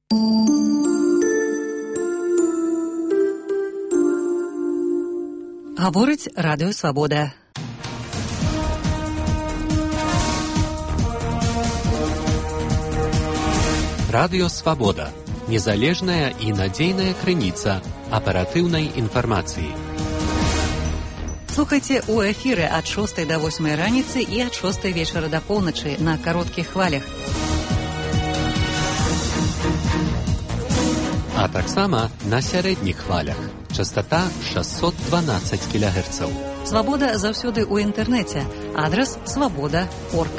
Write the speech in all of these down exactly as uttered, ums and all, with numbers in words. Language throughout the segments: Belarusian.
Гаворыць Радыё Свабода. Радыё Свабода. Незалежная і надзейная крыніца аператыўнай інфармацыі. Слухайце ў эфіры ад шостай да восьмай раніцы і ад шостай вечара да поўначы на кароткіх хвалях. А таксама на сярэдніх хвалях. Частота шэсцьсот дванаццаць кілагерцаў. Свабода заўсёды ў інтэрнэце. Адрас свабода крапка орг.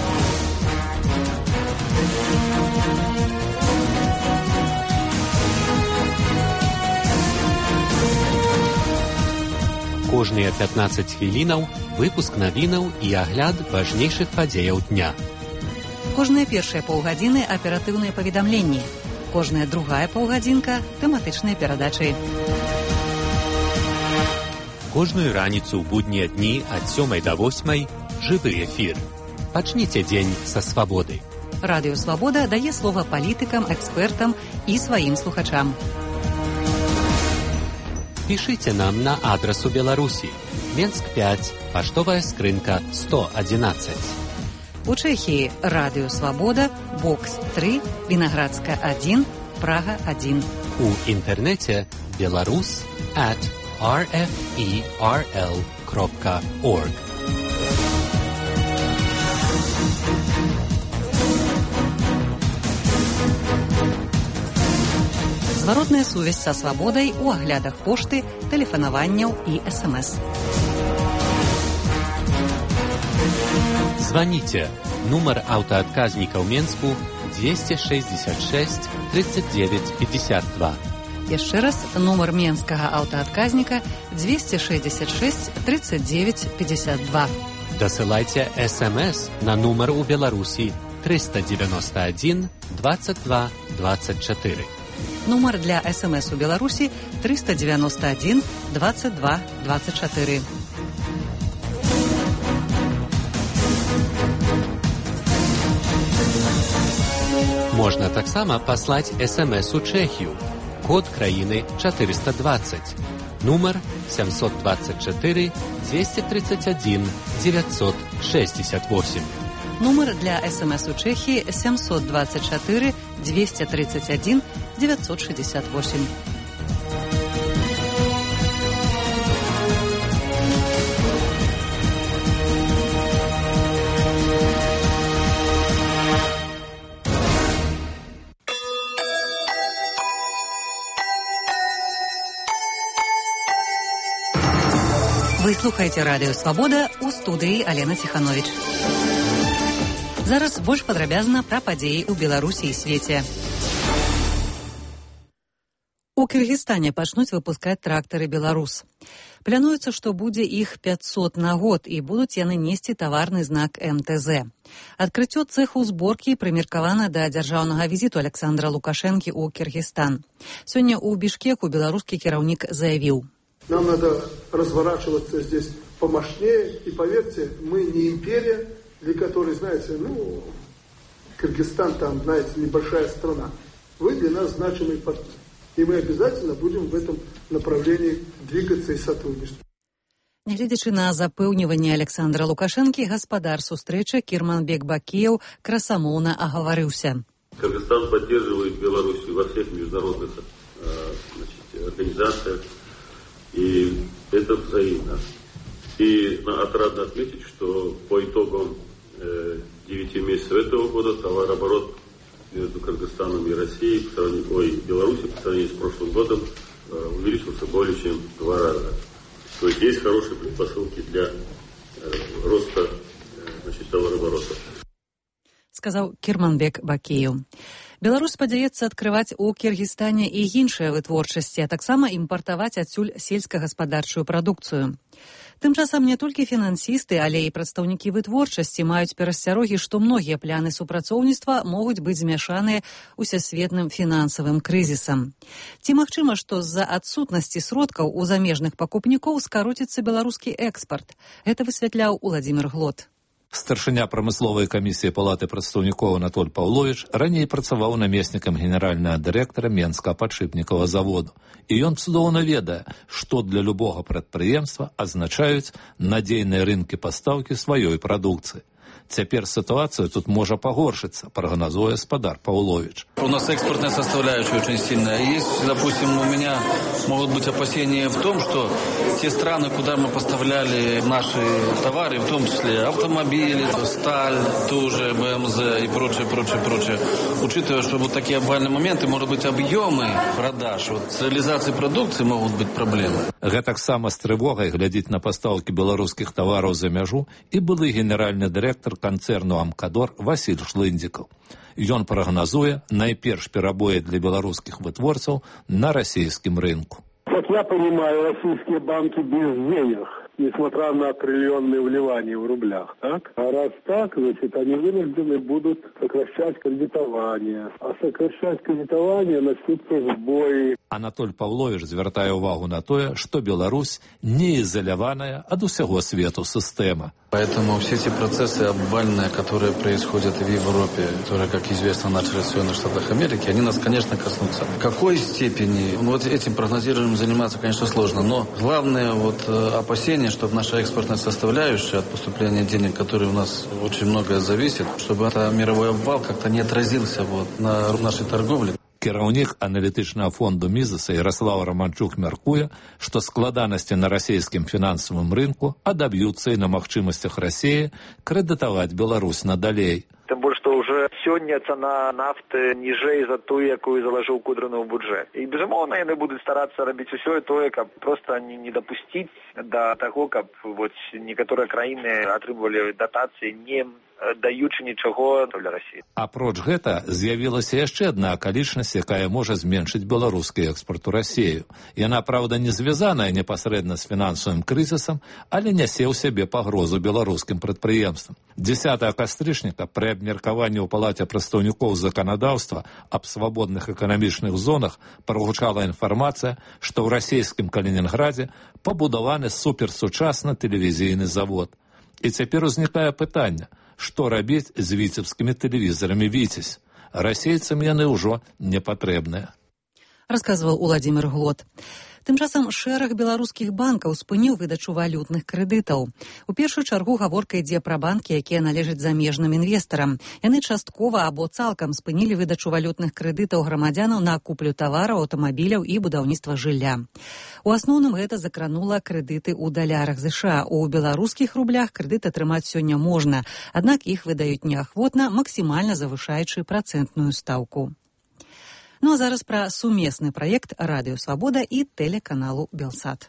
Кожныя пятнаццаць хвілінаў выпуск навінаў і агляд важнейшых падзеяў дня. Кожныя першыя паўгадзіны аператыўныя паведамленні. Кожная другая паўгадзінка тэматычныя перадачы. Кожную раніцу ў буднія дні ад сёмай да восьмай жывы эфір. Пачніце дзень са свабоды. Радыё Свабода дае слова палітыкам, экспертам і сваім слухачам. Пішыце нам на адрасу Беларусі. Менск пяць, паштовая скрынка сто адзінаццаць. У Чэхіі Радыё Свабода, бокс тры, Вінаградска адзін, Прага адзін. У інтэрнэце беларус at ар эф і ар эл крапка орг. Зваротная сувязь са свабодай у аглядах пошты, тэлефанаванняў і эс эм эс. Звоните. Нумар аўтаадказніка ў Менску двести шестьдесят шесть тридцать девять пятьдесят два. Яшчэ раз, нумар менскага аўтаадказніка двести шестьдесят шесть тридцать девять пятьдесят два. Дасылайце эс эм эс на нумар у Беларусі триста девяносто один двадцать два двадцать четыре. Нумар для эс эм эс у Беларусі триста девяносто один двадцать два двадцать четыре. Можна таксама паслаць эс эм эс у Чэхію. Код краіны четыреста двадцать. Нумар семьсот двадцать четыре двести тридцать один девятьсот шестьдесят восемь. Нумар для эс эм эс у Чэхіі семьсот двадцать четыре двести тридцать один девятьсот шестьдесят восемь. Вы слухаеце Радыё Свабода, у студыі Алена Ціхановіч. Зараз больш падрабязна пра падзеі ў Беларусі і свеце. У Кыргызстане пачнуць выпускаць трактары «Беларус». Плануецца, што будзе іх пятьсот на год і будуць яны несці таварны знак эм тэ зэ. Адкрыццё цэху зборкі прымеркавана да дзяржаўнага візіту Александра Лукашэнкі ў Кыргызстан. Сёння ў Бішкеку беларускі кіраўнік заявіў: нам надо разворачиваться здесь помощнее, и поверьте, мы не империя, для которой, знаете, ну, Кыргызстан там, знаете, небольшая страна. Вы для нас значимый партнер. И мы обязательно будем в этом направлении двигаться и сотрудничать. Нягледзячы на запэўніванне Александра Лукашэнкі, гаспадар сустрэчы Кірманбек Бакіеў красамоўна агаварыўся. Кыргызстан поддерживает Беларусь во всех международных значит, организациях. И это взаимно. И отрадно отметить, что по итогам э, девяти месяцев этого года товарооборот между Кыргызстаном и Россией, по сравнению, ой, Беларусью по сравнению с прошлым годом э, увеличился более чем в два раза. То есть есть хорошие предпосылки для э, роста э, значит, товарооборота. Сказаў Кірманбек Бакіеў. Беларусь спадзяецца адкрываць у Кіргізстане і іншыя вытворчасці, а таксама імпартаваць адсюль сельскагаспадарчую прадукцыю. Тым часам не толькі фінансісты, але і прадстаўнікі вытворчасці маюць перасцярогі, што многія пляны супрацоўніцтва могуць быць змяшаныя усесветным фінансавым крызісам. Ці магчыма, што з-за адсутнасці сродкаў у замежных пакупнікоў скароціцца беларускі экспарт? Гэта высвятляў Уладзімір Глот. Старшыня прамысловай камісіі Палаты прадстаўнікоў Анатоль Паўловіч раней працаваў намеснікам генеральнага дырэктара Менскага падшипнікавага заводу. І ён цудоўна ведае, што для любога прадпрыемства азначаюць надзейныя рынкі пастаўкі сваёй прадукцыі. Теперь ситуация тут может погоршиться, прогнозуя господар Павлович. У нас экспортная составляющая очень сильная. Есть, допустим, у меня могут быть опасения в том, что те страны, куда мы поставляли наши товары, в том числе автомобили, сталь, тоже БМЗ и прочее, прочее, прочее, учитывая, что вот такие обвальные моменты, может быть, объемы продаж, вот, с реализацией продукции могут быть проблемы. Гэтак сама з трывогай глядзіць на пастаўкі беларускіх тавараў за мяжу і былы генеральны дырэктар канцэрну «Амкадор» Васіль Шлындзікаў. Ён прагназуе найперш перабоі для беларускіх вытворцаў на расійскім рынку. Как я понимаю, российские банки без денег, несмотря на триллионные вливания в рублях, так? А раз так, значит, они вынуждены будут сокращать кредитование. А сокращать кредитование начнутся сбои. Анатоль Павлович звяртае ўвагу на тое, што Беларусь не изоляваная ад усяго свету сістэма. Поэтому все эти процессы обвальные, которые происходят в Европе, которые, как известно, начались в Соединенных Штатах Америки, они нас, конечно, коснутся. В какой степени? Ну, вот этим прогнозированием заниматься, конечно, сложно. Но главное вот опасение, чтобы наша экспортная составляющая от поступления денег, которые у нас очень многое зависит, чтобы этот мировой обвал как-то не отразился вот на нашей торговле. Кіраўнік аналітычнага фонду Мізаса Ярослав Романчук мяркуе, што складанасці на расійскім фінансавым рынку адаб'юцца і на магчымасцях Расіі крэдытаваць Беларусь надалей. Тым больш, што ўжо сёння цана нафты ніжэй за тую, якую залажыў Кудрыны ў бюджэт. І, безумоўна, яны будуць старацца рабіць усё тое, каб проста не, не дапусціць да таго, каб вот, некаторыя краіны атрымлівалі датацыі, не даючы нічого для Расіі. Апроч гэта, з'явілася яшчэ адна акалічнасць, якая можа зменшыць беларускі экспорт у Расію. Яна, праўда, не звязаная непасрэдна з фінансавым крызісам, але нясе ў сябе пагрозу беларускім прадпрыемствам. дзесятага кастрычніка пры абмеркаванні ў Палаце прадстаўнікоў заканадаўства аб свабодных эканамічных зонах прагучала інфармацыя, што ў расійскім Калінінградзе пабудаваны суперсучасны тэлевізійны завод. І цяпер узнікае пытанне, што рабіць з віцебскімі тэлевізорамі «Віцязь». Расейцам яны ўжо не патрэбныя. Расказваў Уладзімір Глот. Тым часам шэраг беларускіх банкаў спыніў выдачу валютных крэдытаў. У першую чаргу гаворка ідзе пра банкі, якія належаць замежным інвестарам. Яны часткова або цалкам спынілі выдачу валютных крэдытаў грамадзянаў на куплю тавараў, аўтамабіляў і будаўніцтва жылля. У асноўным гэта закранула крэдыты ў далярах ЗША. У беларускіх рублях крэдыт атрымаць сёння можна, аднак іх выдаюць неахвотна, максімальна завышаючы працэнтную стаўку. Ну а зараз пра сумесны праект Радыё Свабода і тэлеканалу Белсат.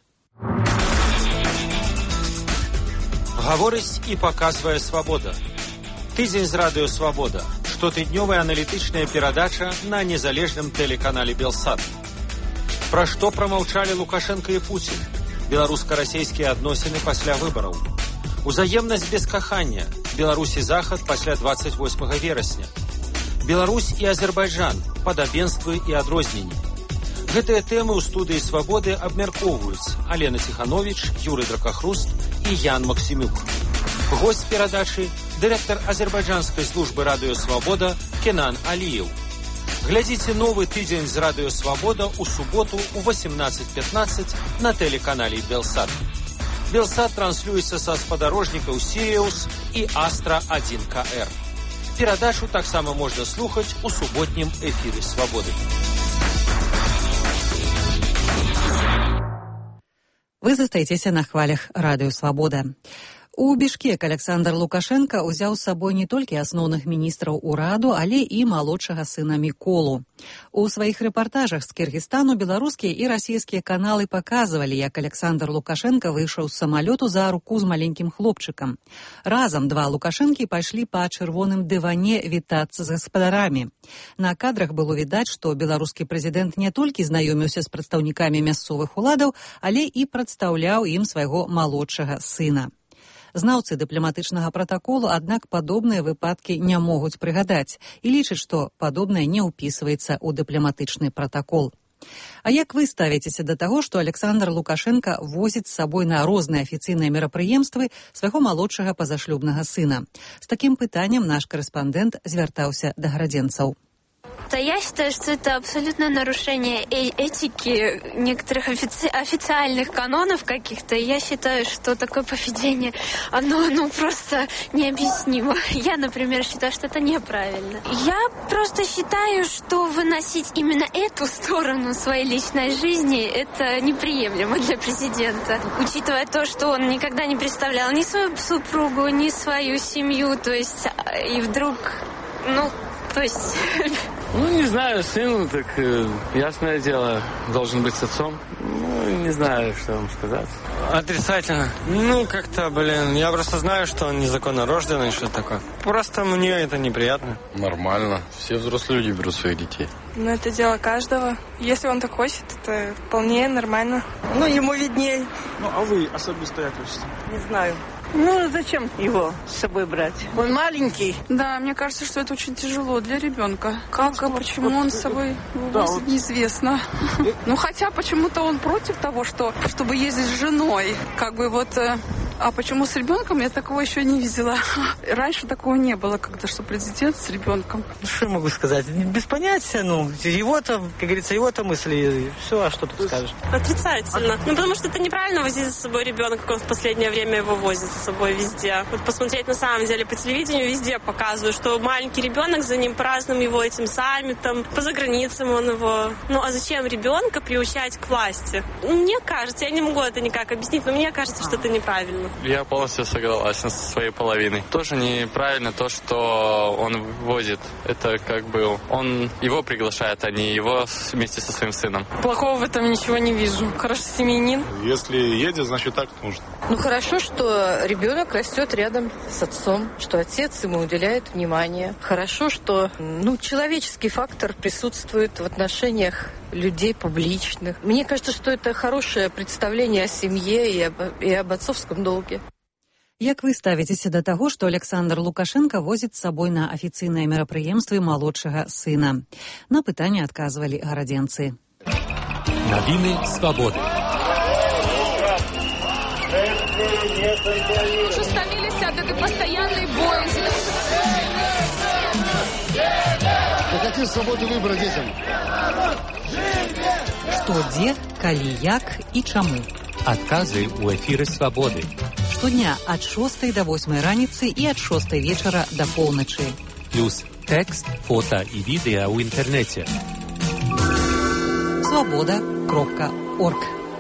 Гаворыць і паказвае Свабода. Тыдзень з Радыё Свабода. Штотыднёвая аналітычная перадача на незалежным тэлеканале Белсат. Пра што прамаўчалі Лукашенко і Пуцін? Беларуска-расейскія адносіны пасля выбараў. Узаемнасць без кахання. Беларусь і Захад пасля дваццаць восьмага верасня. Беларусь і Азербайджан, падабенствы і адрозненні. Гэтыя тэмы ў студыі Свабоды абмяркоўваюць Алена Ціхановіч, Юрый Дракахруст і Ян Максімюк. Госць перадачы – дырэктар азербайджанскай службы Радыё Свабода Кенан Аліеў. Глядзіце новы тыдзень з Радыё Свабода ў суботу ў восемнадцаць пятнаццаць на тэлеканале Белсат. Белсат транслюецца са спадарожнікаў Сіриус і Астра адзін ка эр. Перадачу таксама можна слухаць у суботнім эфіры Свабоды. Вы застаецеся на хвалях Радыё Свабода. У Бішкек Александр Лукашенко ўзяў з сабой не толькі асноўных міністраў ураду, але і малодшага сына Міколу. У сваіх рэпартажах з Кыргызстану беларускія і расійскія каналы паказвалі, як Александр Лукашенко выйшаў з самалёту за руку з маленькім хлопчыкам. Разам два Лукашэнкі пайшлі па чырвоным дыване вітацца з гаспадарамі. На кадрах было відаць, што беларускі прэзідэнт не толькі знаёміўся з прадстаўнікамі мясцовых уладаў, але і прадстаўляў ім свайго малодшага сына. Знаўцы дыпламатычнага пратаколу, аднак падобныя выпадкі не могуць прыгадаць і лічаць, што падобнае не ўпісваецца ў дыпламатычны пратакол. А як вы ставіцеся да таго, што Александр Лукашенко возіць з сабой на розныя афіцыйныя мерапрыемствы свайго малодшага пазашлюбнага сына? З такім пытаннем наш корэспандэнт звяртаўся да гарадзенцаў. Да, я считаю, что это абсолютное нарушение э- этики некоторых офици- официальных канонов каких-то. И я считаю, что такое поведение, оно ну, просто необъяснимо. Я, например, считаю, что это неправильно. Я просто считаю, что выносить именно эту сторону своей личной жизни, это неприемлемо для президента. Учитывая то, что он никогда не представлял ни свою супругу, ни свою семью, то есть, и вдруг, ну... То есть... Ну, не знаю, сын, так, э, ясное дело, должен быть с отцом. Ну, не знаю, что вам сказать. Отрицательно. Ну, как-то, блин, я просто знаю, что он незаконно рожденный, что такое. Просто мне это неприятно. Нормально. Все взрослые люди берут своих детей. Ну, это дело каждого. Если он так хочет, это вполне нормально. Ну, ему видней. Ну, а вы особисто як хочете? Не знаю. Ну, зачем его с собой брать? Он маленький. Да, мне кажется, что это очень тяжело для ребенка. Как, а почему он с собой да, возит, вот. неизвестно. Ну, хотя почему-то он против того, что, чтобы ездить с женой. Как бы вот... А почему с ребенком? Я такого еще не видела. Раньше такого не было, когда что президент с ребенком. Что я могу сказать? Без понятия, ну, его-то, как говорится, его-то мысли. Все, а что тут скажешь? Отрицательно. Ну, потому что это неправильно возить за собой ребенка, как он в последнее время его возит с собой везде. Вот посмотреть на самом деле по телевидению везде показывают, что маленький ребенок, за ним празднуем его этим саммитом, по заграницам он его. Ну, а зачем ребенка приучать к власти? Мне кажется, я не могу это никак объяснить, но мне кажется, что это неправильно. Я полностью согласен со своей половиной. Тоже неправильно то, что он возит. Это как бы он его приглашает, а не его вместе со своим сыном. Плохого в этом ничего не вижу. Хороший семьянин. Если едет, значит так нужно. Ну хорошо, что ребенок растет рядом с отцом, что отец ему уделяет внимание. Хорошо, что ну, человеческий фактор присутствует в отношениях людей публичных. Мне кажется, что это хорошее представление о семье и об, и об отцовском долге. Як вы ставіцеся да таго, што Александр Лукашенко возіць з сабой на афіцыйныя мерапрыемствы малодшага сына? На пытанне адказвалі гарадзенцы. Навіны свабоды. Уже стомились от этой постоянной боязни. О какой свободе выбора детям? Што, дзе, калі, як і чаму? Адказы ў эфіры свабоды. Штодня ад шостай да восьмай раніцы і ад шостай вечара да поўначы. Плюс тэкст, фота і відэа ў інтэрнэце. свабода кропка орг.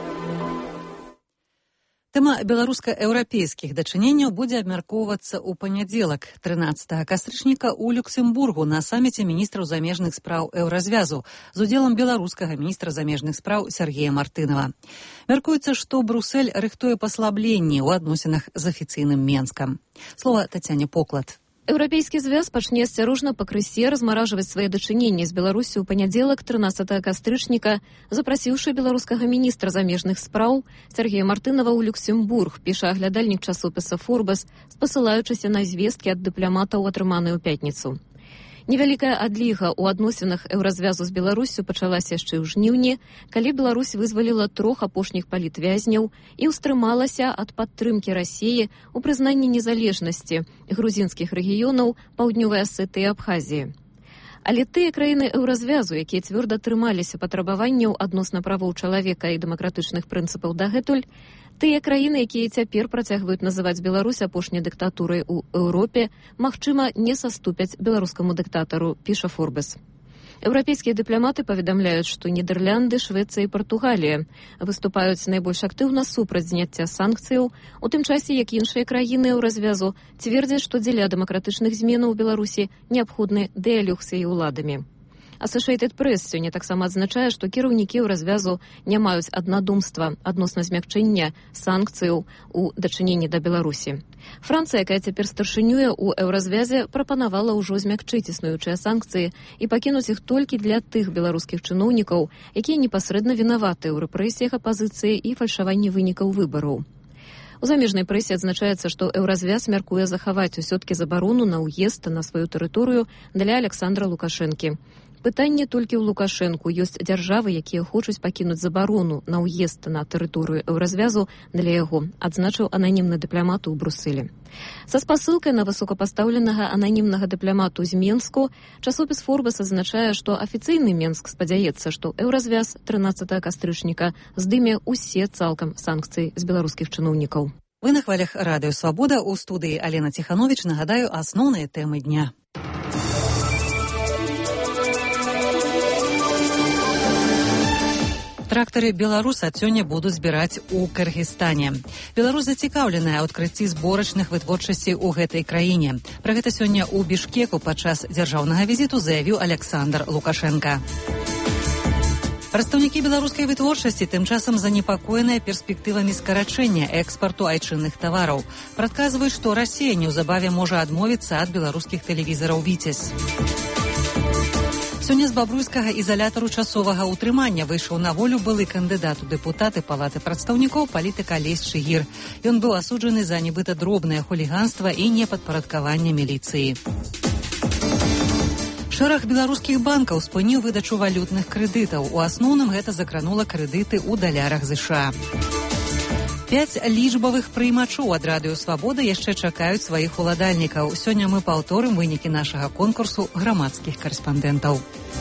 Тэма беларуска-еўрапейскіх дачыненняў будзе абмяркоўвацца ў панядзелак, трынаццатага кастрычніка ў Люксембургу на саміце міністраў замежных спраў еўразвязу з удзелам беларускага міністра замежных спраў Сергея Мартынова. Мяркуецца, што Брусэль рыхтуе паслабленні ў адносінах з афіцыйным Менскам. Слова Тацяне Поклад. Еўрапейскі звяз пачне асцярожна пакрысе размаражваць свае дачыненні з Беларусю ў панядзелак, трынаццатага кастрычніка, запрасіўшы беларускага міністра замежных спраў Сергея Мартынова ў Люксембург, піша аглядальнік часопіса «Форбас», спасылаючыся на звесткі ад дыпламатаў, атрыманыя ў пятніцу. Невялікая адліга ў адносінах еўразвязу з Беларусю пачалася яшчэ ў жніўні, калі Беларусь вызваліла трох апошніх палітвязняў і ўстрымалася ад падтрымкі Расіі ў прызнанні незалежнасці грузінскіх рэгіёнаў Паўднёвай Асетыі і Абхазіі. Але тыя краіны еўразвязу, якія цвёрда трымаліся патрабаванняў адносна правоў чалавека і дэмакратычных прынцыпаў дагэтуль, тыя краіны, якія цяпер працягваюць называць Беларусь апошняй дыктатурай у Еўропе, магчыма, не саступяць беларускаму дыктатару, піша «Форбас». Еўрапейскія дыпламаты паведамляюць, што Нідерлянды, Швецыя і Партугалія выступаюць найбольш актыўна супраць зняцця санкцыяў, у тым часе, як іншыя краіны еўразвязу цвердзяць, што дзеля дэмакратычных зменаў у Беларусі неабходны дыялог з яе ўладамі. Associated Press сёння таксама адзначае, што кіраўнікі еўразвязу не маюць аднадумства адносна змякчэння санкцыяў у дачыненні да Беларусі. Францыя, якая цяпер старшынюе ў еўразвязе, прапанавала ўжо змякчыць існуючыя санкцыі і пакінуць іх толькі для тых беларускіх чыноўнікаў, якія непасрэдна вінаваты ў рэпрэсіях апазіцыі і фальшаванні вынікаў выбараў. У замежнай прэсе адзначаецца, што еўразвяз мяркуе захаваць усё-ткі забарону на ўезд на сваю тэрыторыю для Александра Лукашэнкі. Пытанне толькі ў Лукашэнку. Ёсць дзяржавы, якія хочуць пакінуць забарону на ўезд на тэрыторыю еўразвязу для яго, адзначыў ананімны дыпламат у Брусэлі. Са спасылкай на высокапастаўленага ананімнага дыпламату з Менску часопіс Форбас азначае, што афіцыйны Менск спадзяецца, што еўразвяз трынаццатага кастрычніка здыме ўсе цалкам санкцыі з беларускіх чыноўнікаў. Вы на хвалях радыё «Свабода», у студыі Алена Ціхановіч. Нагадаю асноўныя тэмы дня. Трактары «Беларус» ад сёння будуць збіраць у Кыргызстане. Беларусь зацікаўленая ў адкрыцці зборачных вытворчасцей у гэтай краіне. Пра гэта сёння ў Бішкеку падчас дзяржаўнага візіту заявіў Александр Лукашенко. Прадстаўнікі беларускай вытворчасці тым часам занепакоеныя перспектывамі скарачэння экспарту айчынных тавараў. Прадказваюць, што Расія неўзабаве можа адмовіцца ад беларускіх тэлевізараў «Віцязь». Сёння з бабруйскага ізалятару часовага ўтрымання выйшаў на волю былы кандыдат у дэпутаты палаты прадстаўнікоў палітык Алесь Чыгір. Ён быў асуджаны за нібыта дробнае хуліганства і непадпарадкаванне міліцыі. Шэраг беларускіх банкаў спыніў выдачу валютных крэдытаў. У асноўным гэта закранула крэдыты ў далярах ЗША. Пяць лічбавых прыймачоў ад радыё «Свабода» яшчэ чакаюць сваіх уладальнікаў. Сёння мы паўторым вынікі нашага конкурсу грамадскіх карэспандэнтаў.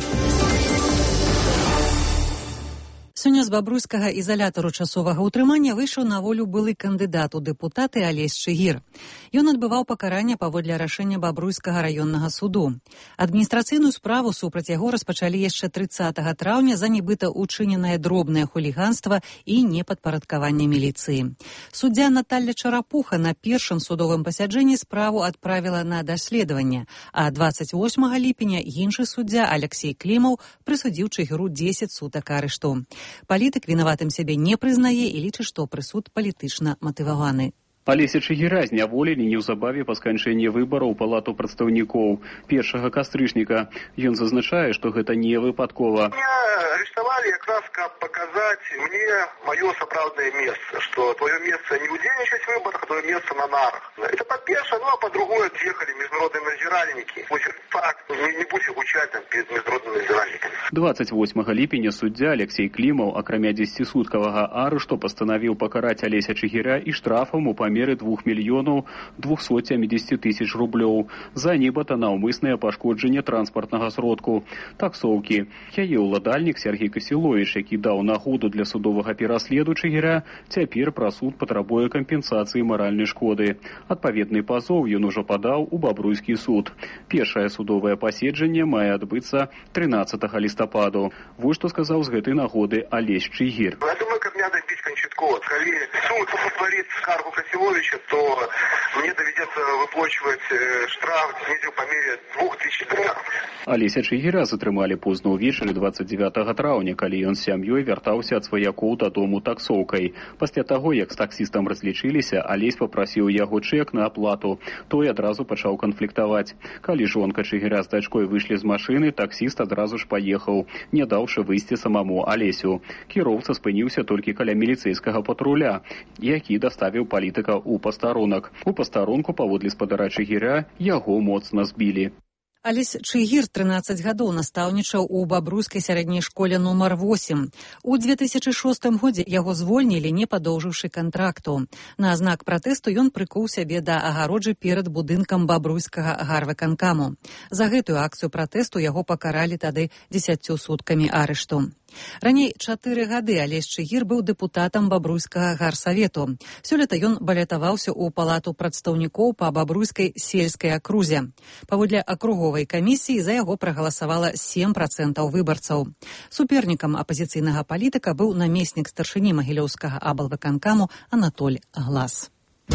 Сёння з бабруйскага ізалятару часовага ўтрымання выйшаў на волю былы кандыдат у дэпутаты Алесь Чыгір. Ён адбываў пакаранне паводле рашэння бабруйскага раённага суду. Адміністрацыйную справу супраць яго распачалі яшчэ трыццатага траўня за нібыта учыненае дробнае хуліганства і непадпарадкаванне міліцыі. Суддзя Наталля Чарапуха на першым судовым пасяджэнні справу адправіла на даследаванне, а дваццаць восьмага ліпеня іншы суддзя Алексей Клімаў прысудзіў Чыгіру дзесяць сутак арышту. Палітык вінаватым сябе не прызнае і лічыць, што прысуд палітычна матываваны. Алеся Чыгіра зняволілі неўзабаве па сканчэнні выбараў у палату прадстаўнікоў першага кастрычніка. Ён зазначае, што гэта не выпадкова. Меня арестовали как раз, как показать мне мое сапраўднае место, что твое место не удзельнічаць в выборах, а твое место на нарах. Это по-першае, ну а по-другое отъехали международные надзиральники. Пусть факт не, не будзе гучаць там перед международными надзиральниками. дваццаць восьмага ліпеня суддзя Алексей Клімаў, акрамя дзесяцісуткавага арышту, пастанавіў пакараць Алеся Чыгіра і штрафам у меры двух мільёнаў двухсот сямидесяти тысяч рублёў за нібыта наўмыснае пашкоджанне транспартнага сродку таксоўкі. Яе ўладальнік Сергей Касіловіч, які даў нагоду для судовага пераследу Чыгіра, цяпер пра суд патрабуе кампенсацыі маральнай шкоды. Адпаведны пазоў ён ужо падаў у бабруйскі суд. Першае судовае паседжанне мае адбыцца трынаццатага лістападу. Вось што сказаў з гэтай нагоды Алесь Чыгір. Я думаю, каб не дабіць канчаткова. Калі суд патварыць скаргу Касіловича, то мне доведется выплачивать штраф снизил по мере двух тысяч долларов. Алеся Чыгіра затрымалі позна ўвечары дваццаць дзевятага траўня, калі ён з сям'ёй вяртаўся ад сваякоў дадому таксоўкай. Пасля таго, як з таксістам разлічыліся, Алесь папрасіў яго чэк на аплату. Той адразу пачаў канфліктаваць. Калі жонка Чыгіра з дачкой выйшлі з машыны, таксіст адразу ж паехаў, не даўшы выйсці самому Алесю. Кіроўца спыніўся толькі каля міліцэйскага патруля, які даставіў палітыка у пастарунак. У пастарунку паводле спадара Чыгіра яго моцна збілі. Алесь Чыгір трынаццаць гадоў настаўнічаў у бабруйскай сярэдняй школе нумар восем. У две тысячы шостым годзе яго звольнілі, не падоўжыўшы кантракту. На знак пратэсту ён прыкуў сябе да агароджы перад будынкам бабруйскага гарвыканкаму. За гэтую акцыю пратэсту яго пакаралі тады дзесяццю суткамі арышту. Раней чатыры гады Алесь Чыгір быў дэпутатам бабруйскага гарсавету. Сёлета ён балятаваўся ў палату прадстаўнікоў па бабруйскай сельскай акрузе. Паводле акруговай камісіі за яго прагаласавала сем працэнтаў выбарцаў. Супернікам апазіцыйнага палітыка быў намеснік старшыні магілёўскага аблвыканкаму Анатоль Глас.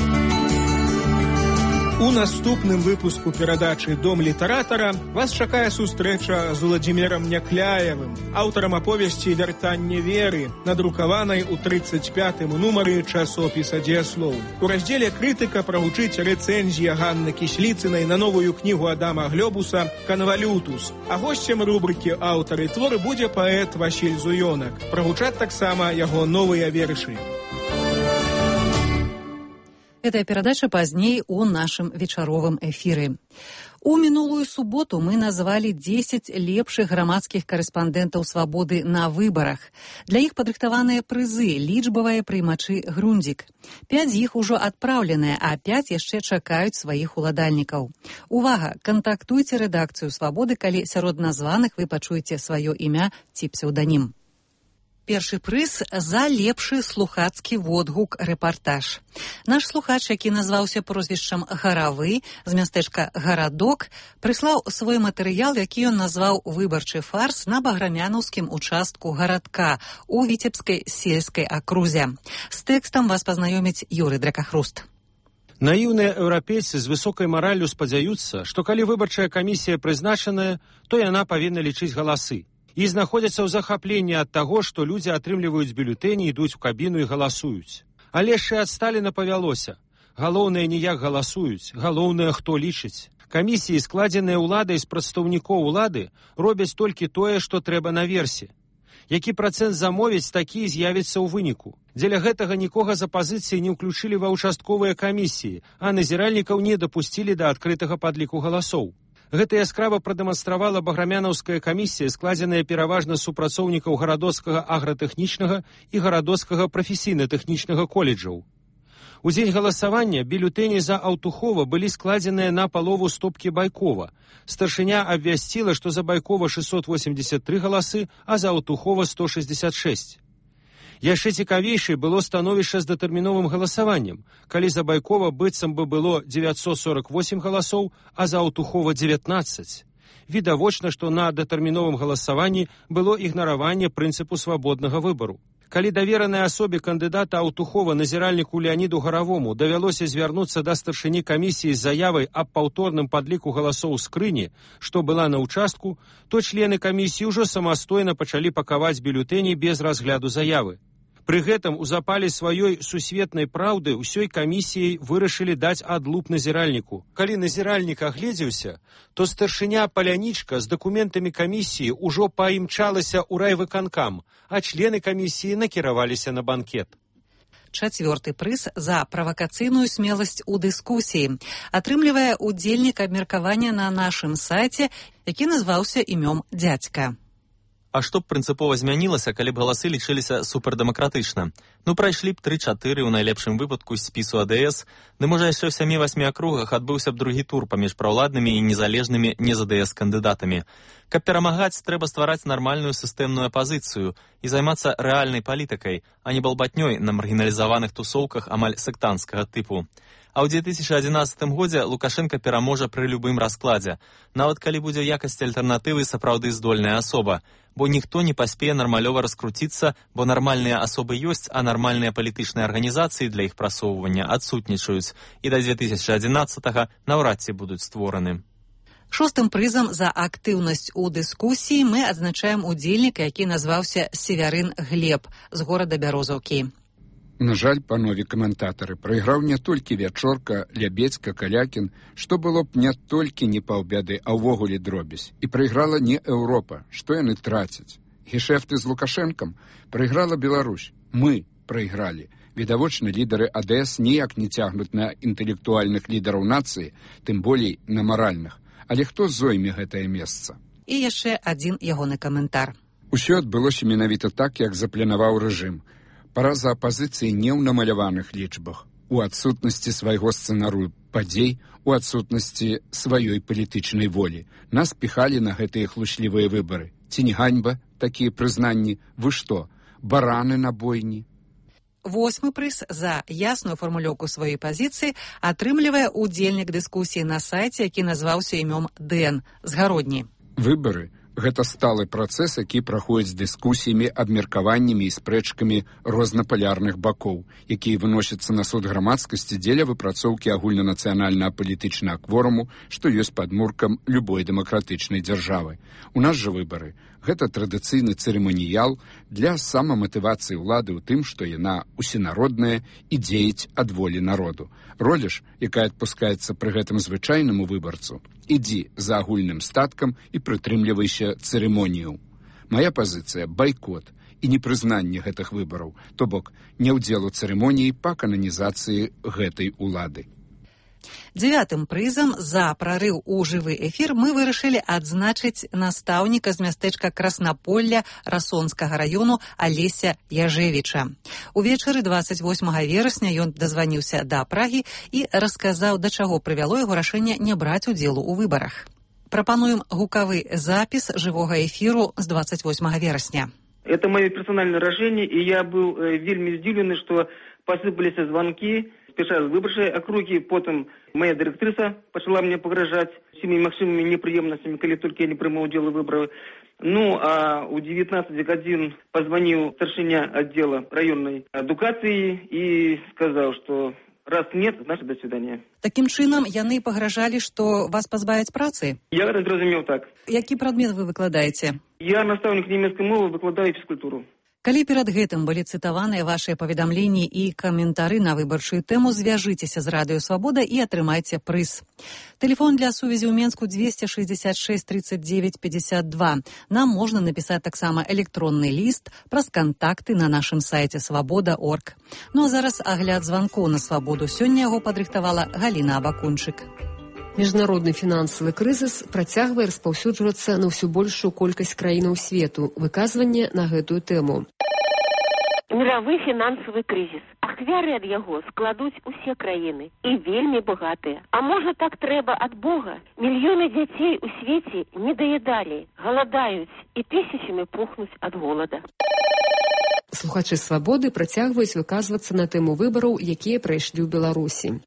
У наступным выпуску перадачы «Дом літаратара» вас чакае сустрэча з Уладзімірам Някляевым, аўтарам аповесці «Вяртанне веры», надрукаванай у трыццаць пятым нумары часопіса «Дзеяслоў». У раздзеле «Крытыка» прагучыць рэцэнзія Ганны Кісліцынай на новую кнігу Адама Глёбуса «Канвалютус». А госцем рубрыкі «Аўтары творы» будзе паэт Васіль Зуёнак. Прагучаць таксама яго новыя вершы. Гэтая перадача пазней у нашым вечаровым эфіры. У мінулую суботу мы назвалі дзесяць лепшых грамадскіх карэспандэнтаў свабоды на выбарах. Для іх падрыхтаваныя прызы, лічбавыя прыймачы Грундзік. Пяць з іх ужо адпраўленыя, а пяць яшчэ чакаюць сваіх уладальнікаў. Увага, кантактуйце рэдакцыю свабоды, калі сярод названых вы пачуеце сваё імя ці псеўданім. Першы прыз за лепшы слухацкі водгук рэпартаж. Наш слухач, які назваўся прозвішчам Гаравы з мястэчка Гарадок, прыслаў свой матэрыял, які ён назваў «Выбарчы фарс» на баграмянаўскім участку гарадка у Віцебскай сельскай акрузе. З тэкстам вас пазнаёміць Юрый Дракахруст. Наіўныя еўрапейцы з высокай мараллю спадзяюцца, што калі выбарчая камісія прызначаная, то яна павінна лічыць галасы. І знаходзяцца ў захапленні ад таго, што людзі атрымліваюць бюлетэні, ідуць у кабіну і галасуюць. Але яшчэ ад Сталіна павялося. Галоўнае не як галасуюць, галоўнае хто лічыць. Камісіі, складзеныя ўладай з прадстаўнікоў улады, робяць толькі тое, што трэба наверсе. Які працэнт замовіць, такі з'явіцца ў выніку. Дзеля гэтага нікога з апазіцыі не ўключылі ва ўчастковыя камісіі, а назіральнікаў не дапусцілі да адкрытага падліку галасоў. Гэта яскрава прадэманстравала баграмянаўская камісія, складзеная пераважна з супрацоўнікаў гарадоцкага агратэхнічнага і гарадоцкага прафесійна-тэхнічнага коледжаў. У дзень галасавання бюлетэні за Аўтухова былі складзеныя на палову стопкі Байкова. Старшыня абвясціла, што за Байкова шэсцьсот восемьдесят тры галасы, а за Аўтухова сто шэсцьдесят шэсць. Яшчэ цікавейшай было становішча з датэрміновым галасаваннем, калі за Байкова быццам бы было дзевяцьсот сорок восемь галасоў, а за Аўтухова дзевятнаццаць. Відавочна, што на датэрміновым галасаванні было ігнараванне прынцыпу свабоднага выбару. Калі даверанай асобе кандыдата Аўтухова назіральніку Леаніду Гаравому давялося звярнуцца да старшыні камісіі з заявай аб паўторным падліку галасоў у скрыні, што была на ўчастку, то члены камісіі ўжо самастойна пачалі пакаваць бюлетэні без разгляду заявы. Пры гэтым у запале сваёй сусветнай праўды ўсёй камісіяй вырашылі даць адлуп назіральніку. Калі назіральнік агледзеўся, то старшыня Палянічка з дакументамі камісіі ўжо паімчалася ў райвыканкам, а члены камісіі накіраваліся на банкет. Чацвёрты прыз за правакацыйную смеласць у дыскусіі атрымлівае удзельнік абмеркавання на нашым сайце, які назваўся імём дзядзька. А што б прынцыпова змянілася, калі б галасы лічыліся супердэмакратычна? Ну, прайшлі б тры-чатыры ў найлепшым выпадку з спісу А Дэ Эс, ды можа яшчэ ў сямі-васьмі акругах адбыўся б другі тур паміж праўладнымі і незалежнымі не з А Дэ Эс кандыдатамі. Каб перамагаць, трэба ствараць нармальную сістэмную апазіцыю і займацца рэальнай палітыкай, а не балбатнёй на маргіналізаваных тусоўках амаль сектанцкага тыпу. А ў дзве тысячы адзінаццатым годзе Лукашенка пераможа пры любым раскладзе, нават калі будзе ў якасці альтэрнатывы сапраўды здольная асоба, бо ніхто не паспее нармалёва раскруціцца, бо нармальныя асобы ёсць, а нармальныя палітычныя арганізацыі для іх прасоўвання адсутнічаюць, і да дзве тысячы адзінаццатага наўрад ці будуць створаны. Шостым прызам за актыўнасць у дыскусіі мы адзначаем удзельніка, які назваўся Севярын Глеб з горада Бярозаўкі. На жаль, панове каментатары, прайграў не толькі Вячорка, Лябецька, Калякін, што было б не толькі не паўбяды, а ўвогуле дробязь. І прайграла не Еўропа, што яны трацяць. Гешэфты з Лукашэнкам прайграла Беларусь. Мы прайгралі. Відавочна, лідары А Дэ Эс ніяк не цягнуць на інтэлектуальных лідараў нацыі, тым болей на маральных. Але хто зойме гэтае месца? І яшчэ адзін ягоны каментар. Усё адбылося менавіта так, як запланаваў рэжым. Параза апазіцыі не ў намаляваных лічбах, у адсутнасці свайго сцэнарыю падзей, у адсутнасці сваёй палітычнай волі. Нас піхалі на гэтыя хлучлівыя выбары. Ці не ганьба такія прызнанні? Вы што, бараны на бойні? Восьмы прыз за ясную фармулёўку сваёй пазіцыі атрымлівае удзельнік дыскусіі на сайце, які назваўся імём Дэн з Гародні. Выбары гэта сталы працэс, які праходзіць дыскусіямі, абмеркаваннямі і спрэчкамі рознапалярных бакоў, якія выносяцца на суд грамадскасці дзеля выпрацоўкі агульнанацыянальнага палітычнага кворуму, што ёсць падмуркам любой дэмакратычнай дзяржавы. У нас жа выбары гэта традыцыйны цырыманіял для самаматывацыі ўлады ў тым, што яна усенародная і дзеяць ад волі народу. Роля ж, якая адпускаецца пры гэтым звычайнаму выбарцу, ідзі за агульным статкам і прытрымлівайся цырымоніяў. Мая пазіцыя – байкот і непрызнанне гэтых выбараў, то бок не ўдзел у цырымоніі па кананізацыі гэтай улады. Дзявятым прызам за прарыў у жывы эфір мы вырашылі адзначыць настаўніка з мястэчка Краснаполля Расонскага раёну Алеся Яжевіча. Увечары дваццаць восьмага верасня ён дазваніўся да Прагі і расказаў, да чаго прывяло яго рашэнне не браць удзелу ў выбарах. Прапануем гукавы запіс жывога эфіру з двадцать восьмага верасня. Это мое персональное решение, и я был э, вельми здивлен, что посыпались звонки, спеша з выборчей округи, потом моя директриса почала мне погрожать всеми максимумами неприемностями, коли только я не приму удел выборов. Ну, а у девятнадцати годин позвонил старшиня отдела районной адукации и сказал, что раз нет, значит до свидания. Таким чынам, яны пагражалі, што вас пазбавяць працы? Я разумеў так. Які прадмет вы выкладаеце? Я настаўнік нямецкай мовы, выкладаю фізкультуру. Калі перад гэтым былі цытаваныя вашыя паведамленні і каментары на выбарчую тэму, звяжыцеся з Радыё Свабода і атрымайце прыз. Тэлефон для сувязі ў Менску двести шестьдесят шесть тридцать девять пятьдесят два. Нам можна напісаць таксама электронны ліст праз кантакты на нашым сайце свабода точка орг. Ну а зараз агляд званкоў на свабоду. Сёння яго падрыхтавала Галіна Абакунчык. Міжнародны фінансавы крызіс працягвае распаўсюджвацца на ўсё большую колькасць краінаў свету. Выказванне на гэтую тэму. Мировы фінансавы крызіс. Ахвяры ад яго складуць усе краіны і вельмі багатыя. А можа так трэба ад Бога? Мільёны дзяцей у свеце не даядалі, галадаюць і тысячамі пухнуць ад голода. Слухачы свабоды працягваюць выказвацца на тэму выбараў, якія прайшлі ў Беларусі.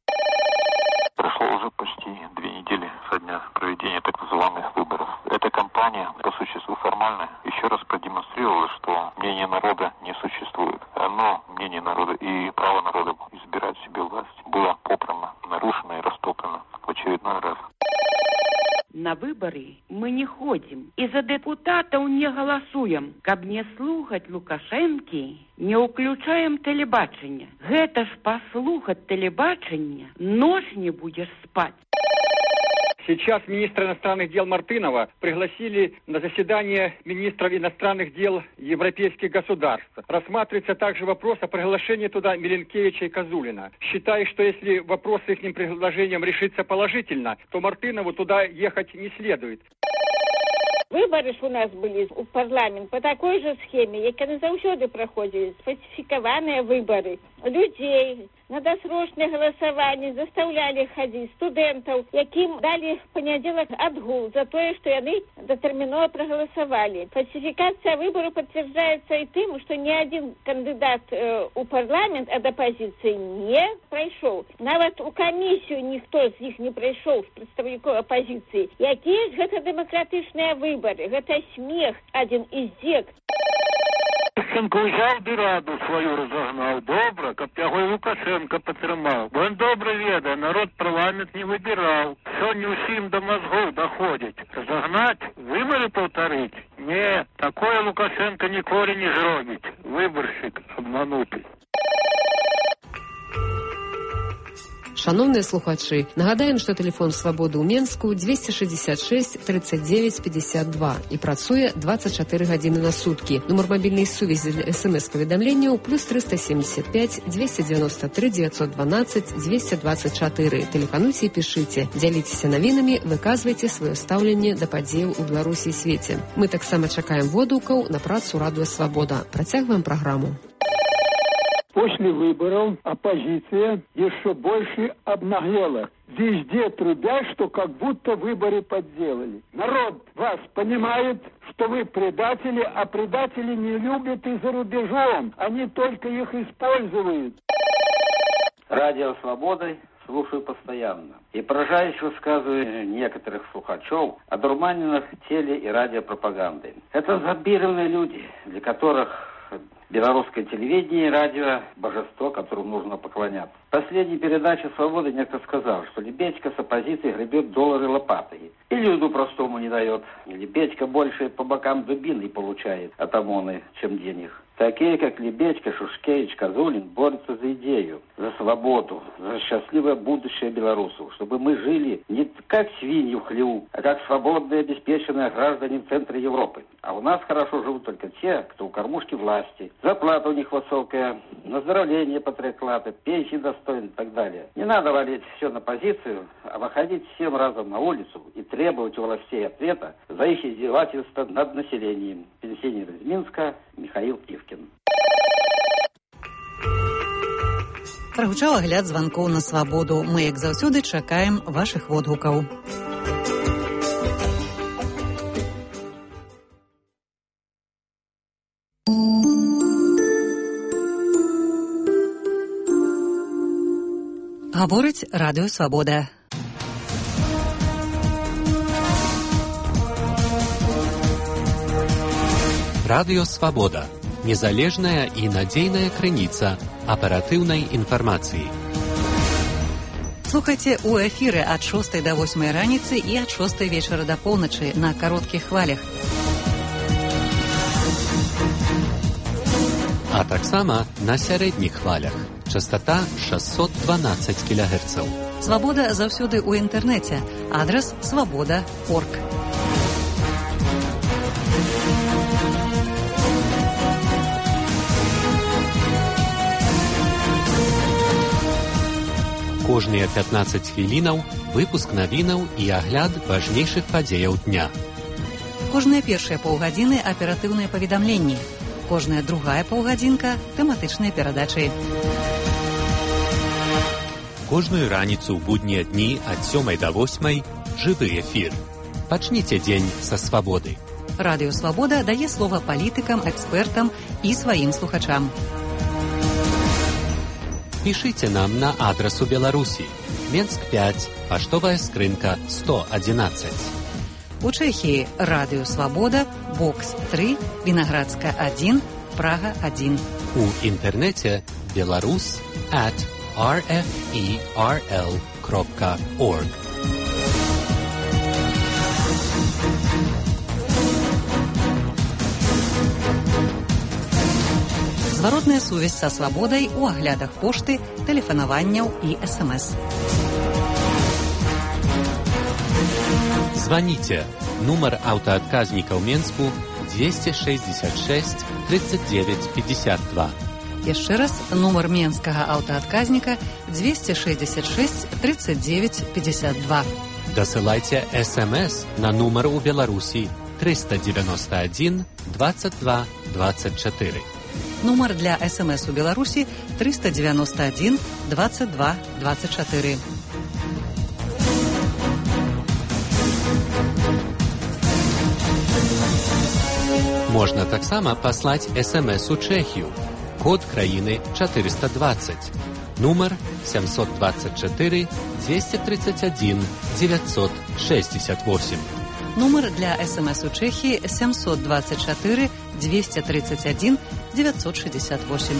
Прошло уже почти две недели со дня проведения так называемых выборов. Эта кампания, по существу формальная, еще раз продемонстрировала, что мнение народа не существует. Но мнение народа и право народа избирать себе власть было попрано, нарушено и растоптано в очередной раз. На выборы мы не ходим и за депутатов не голосуем. Каб не слухать Лукашенки, не уключаем телебачення. Гэта ж послухать телебачення, ночь не будешь спать. Сейчас министра иностранных дел Мартынова пригласили на заседание министров иностранных дел европейских государств. Рассматривается также вопрос о приглашении туда Миленкевича и Козулина. Считаю, что если вопрос с их предложением решится положительно, то Мартынову туда ехать не следует. Выборы ж у нас были в парламент по такой же схеме, як они заўсёды проходили, сфальсификованные выборы. Людей на досрочное голосование заставляли ходить, студентов, яким дали в понедельник отгул за то, что они дотерминово проголосовали. Фальсификация выборов подтверждается и тем, что ни один кандидат э, у парламент от оппозиции не прошел. Нават у комиссию никто из них не прошел, с представников оппозиции. Якие же это демократичные выборы? Это смех, один из дек. Лукашенко взял бы раду свою разогнал. Добро, каб яго и Лукашенко падтрымаў. Бо он добра ведае, народ парламент не выбирал. Сёння усім до мозгов доходит. Разогнать, выборы повторить? Не, такое Лукашенко ніколі не зробіць. Выборщик обманутый. Шановныя слухачы, нагадаем, што тэлефон свабоды ў Менску двести шестьдесят шесть тридцать девять пятьдесят два і працуе двадцать четыре гадзіны на суткі. Нумар мабільнай сувязі для смс-паведамленняў плюс триста семьдесят пять двести девяносто три девятьсот двенадцать двести двадцать четыре. Тэлефануйце і пішыце, дзяліцеся навінамі, выказвайце сваё стаўленне да падзеяў у Беларусі і свеце. Мы таксама чакаем водгукаў на працу Радыё Свабода. Працягваем праграму. После выборов оппозиция еще больше обнаглела. Везде трубят, что как будто выборы подделали. Народ вас понимает, что вы предатели, а предатели не любят и за рубежом. Они только их используют. Радио «Свобода» слушаю постоянно. И поражаюсь высказывания некоторых слухачев о дурманенных теле- и радиопропагандой. Это забированные люди, для которых белорусское телевидение и радио – божество, которому нужно поклоняться. В последней передаче «Свободы» некто сказал, что Лебедько с оппозицией гребет доллары лопатой. И люду простому не дает. Лебедько больше по бокам дубиной получает от ОМОНа, чем денег. Такие, как Лебедько, Шушкевич, Козулин, борются за идею, за свободу, за счастливое будущее белорусов, чтобы мы жили не как свиньи в хлеву, а как свободные, обеспеченные граждане в центре Европы. А у нас хорошо живут только те, кто у кормушки власти. Зарплата у них высокая, на оздоровление по три клада, пенсии достойные. недостоин и так далее. Не надо валить все на позицию, а выходить всем разом на улицу и требовать у властей ответа за их издевательство над населением. Пенсионер из Минска Михаил Ивкин. Прагучаў агляд званкоў на свабоду. Мы, як заўсёды, чакаем вашых водгукаў. Гаворыць радыё «Свабода». Радыё «Свабода». Незалежная і надзейная крыніца аператыўнай інфармацыі. Слухайце у эфіры ад шостай да восьмай раніцы і ад шостай вечара да поўначы на кароткіх хвалях. А таксама на сярэдніх хвалях. Частота шестьсот двенадцать килогерцаў. Свабода заўсёды ў інтэрнэце. Адрас свабода точка орг. Кожныя пятнаццаць хвілінаў выпуск навінаў і агляд важнейшых падзеяў дня. Кожныя першыя паўгадзіны аператыўныя паведамленні. Кожная другая паўгадзінка тэматычныя перадачы. Кожную раніцу ў буднія дні ад сёмай да восьмай жывы эфір. Пачніце дзень са свабоды. Радыё «Свабода» дае слова палітыкам, экспертам і сваім слухачам. Пішыце нам на адрас у Беларусі. Менск пять, паштовая скрынка сто адзінаццаць. У Чэхіі радыё «Свабода», бокс три, Вінаградска один, Прага один. У інтэрнэце беларус at эр эф і эр эл крапка орг. Зваротная сувязь са свабодай у аглядах пошты, тэлефанаванняў і эс эм эс. Звоните. Нумар аўтаадказніка ў Менску двести шестьдесят шесть тридцать девять пятьдесят два. Яшчэ раз, нумар менскага аўтаадказніка двести шестьдесят шесть тридцать девять пятьдесят два. Дасылайце эс эм эс на нумар у Беларусі триста девяносто один двадцать два двадцать четыре. Нумар для эс эм эс у Беларусі триста девяносто один двадцать два двадцать четыре. Можна таксама паслаць эс эм эс у Чэхію. Код краіны четыреста двадцать. Нумар семьсот двадцать четыре двести тридцать один девятьсот шестьдесят восемь. Нумар для эс эм эс у Чэхіі семьсот двадцать четыре двести тридцать один девятьсот шестьдесят восемь.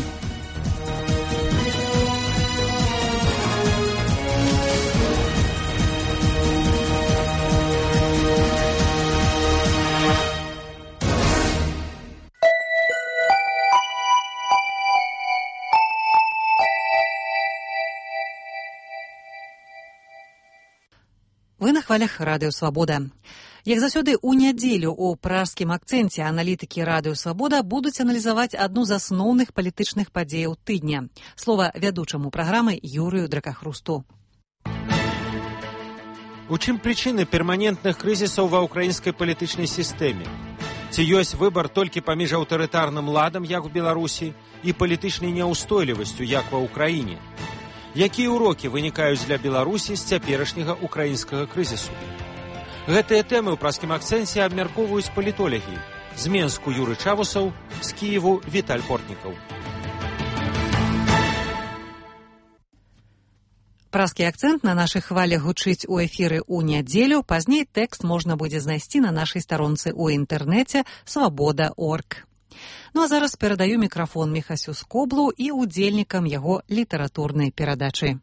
Вы на хвалях радыё «Свабода». Як заўсёды ў нядзелю у пражскім акцэнце аналітыкі радыё «Свабода» будуць аналізаваць адну з асноўных палітычных падзеяў тыдня. Слова вядучаму праграмы Юрыю Дракахрусту. У чым прычыны перманентных крызісаў ва ўкраінскай палітычнай сістэме? Ці ёсць выбар толькі паміж аўтарытарным ладам, як у Беларусі, і палітычнай няўстойлівасцю, як ва ўкраіне? Якія ўрокі вынікаюць для Беларусі з цяперашняга ўкраінскага крызісу? Гэтыя тэмы ў пражскім акцэнце абмяркоўваюць палітолагі. З Менску Юры Чавусаў, з Кіеву Віталь Портнікаў. Пражскі акцэнт на нашых хвалях гучыць у эфіры ў нядзелю. Пазней тэкст можна будзе знайсці на нашай старонцы ў інтэрнэце свабода точка орг. Ну а зараз перадаю мікрафон Міхасю Скоблу і удзельнікам яго літаратурнай перадачы.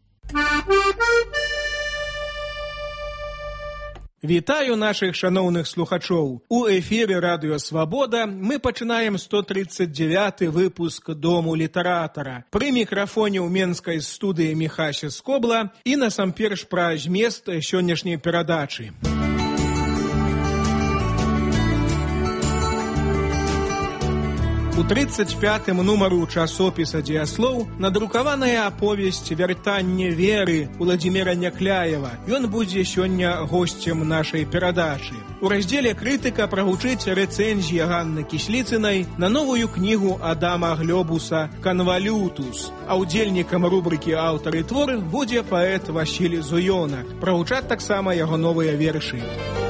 Вітаю нашых шаноўных слухачоў. У эфіры радыё «Свабода» мы пачынаем сто тридцать девяты выпуск Дому літаратара. Пры мікрафоне ў менскай студыі Міхася Скобла і насамперш пра змест сённяшняй перадачы. У У тридцать пятым нумару часопіса «Дзеяслоў» надрукаваная аповесць «Вяртанне веры» Уладзіміра Някляева. Ён будзе сёння госцем нашай перадачы. У раздзеле «Крытыка» прагучыць рэцэнзія Ганны Кісліцынай на новую кнігу Адама Глёбуса «Канвалютус». А удзельнікам рубрыкі «Аўтар і твор» будзе паэт Васіль Зуёнак. Прагучаць таксама яго новыя вершы.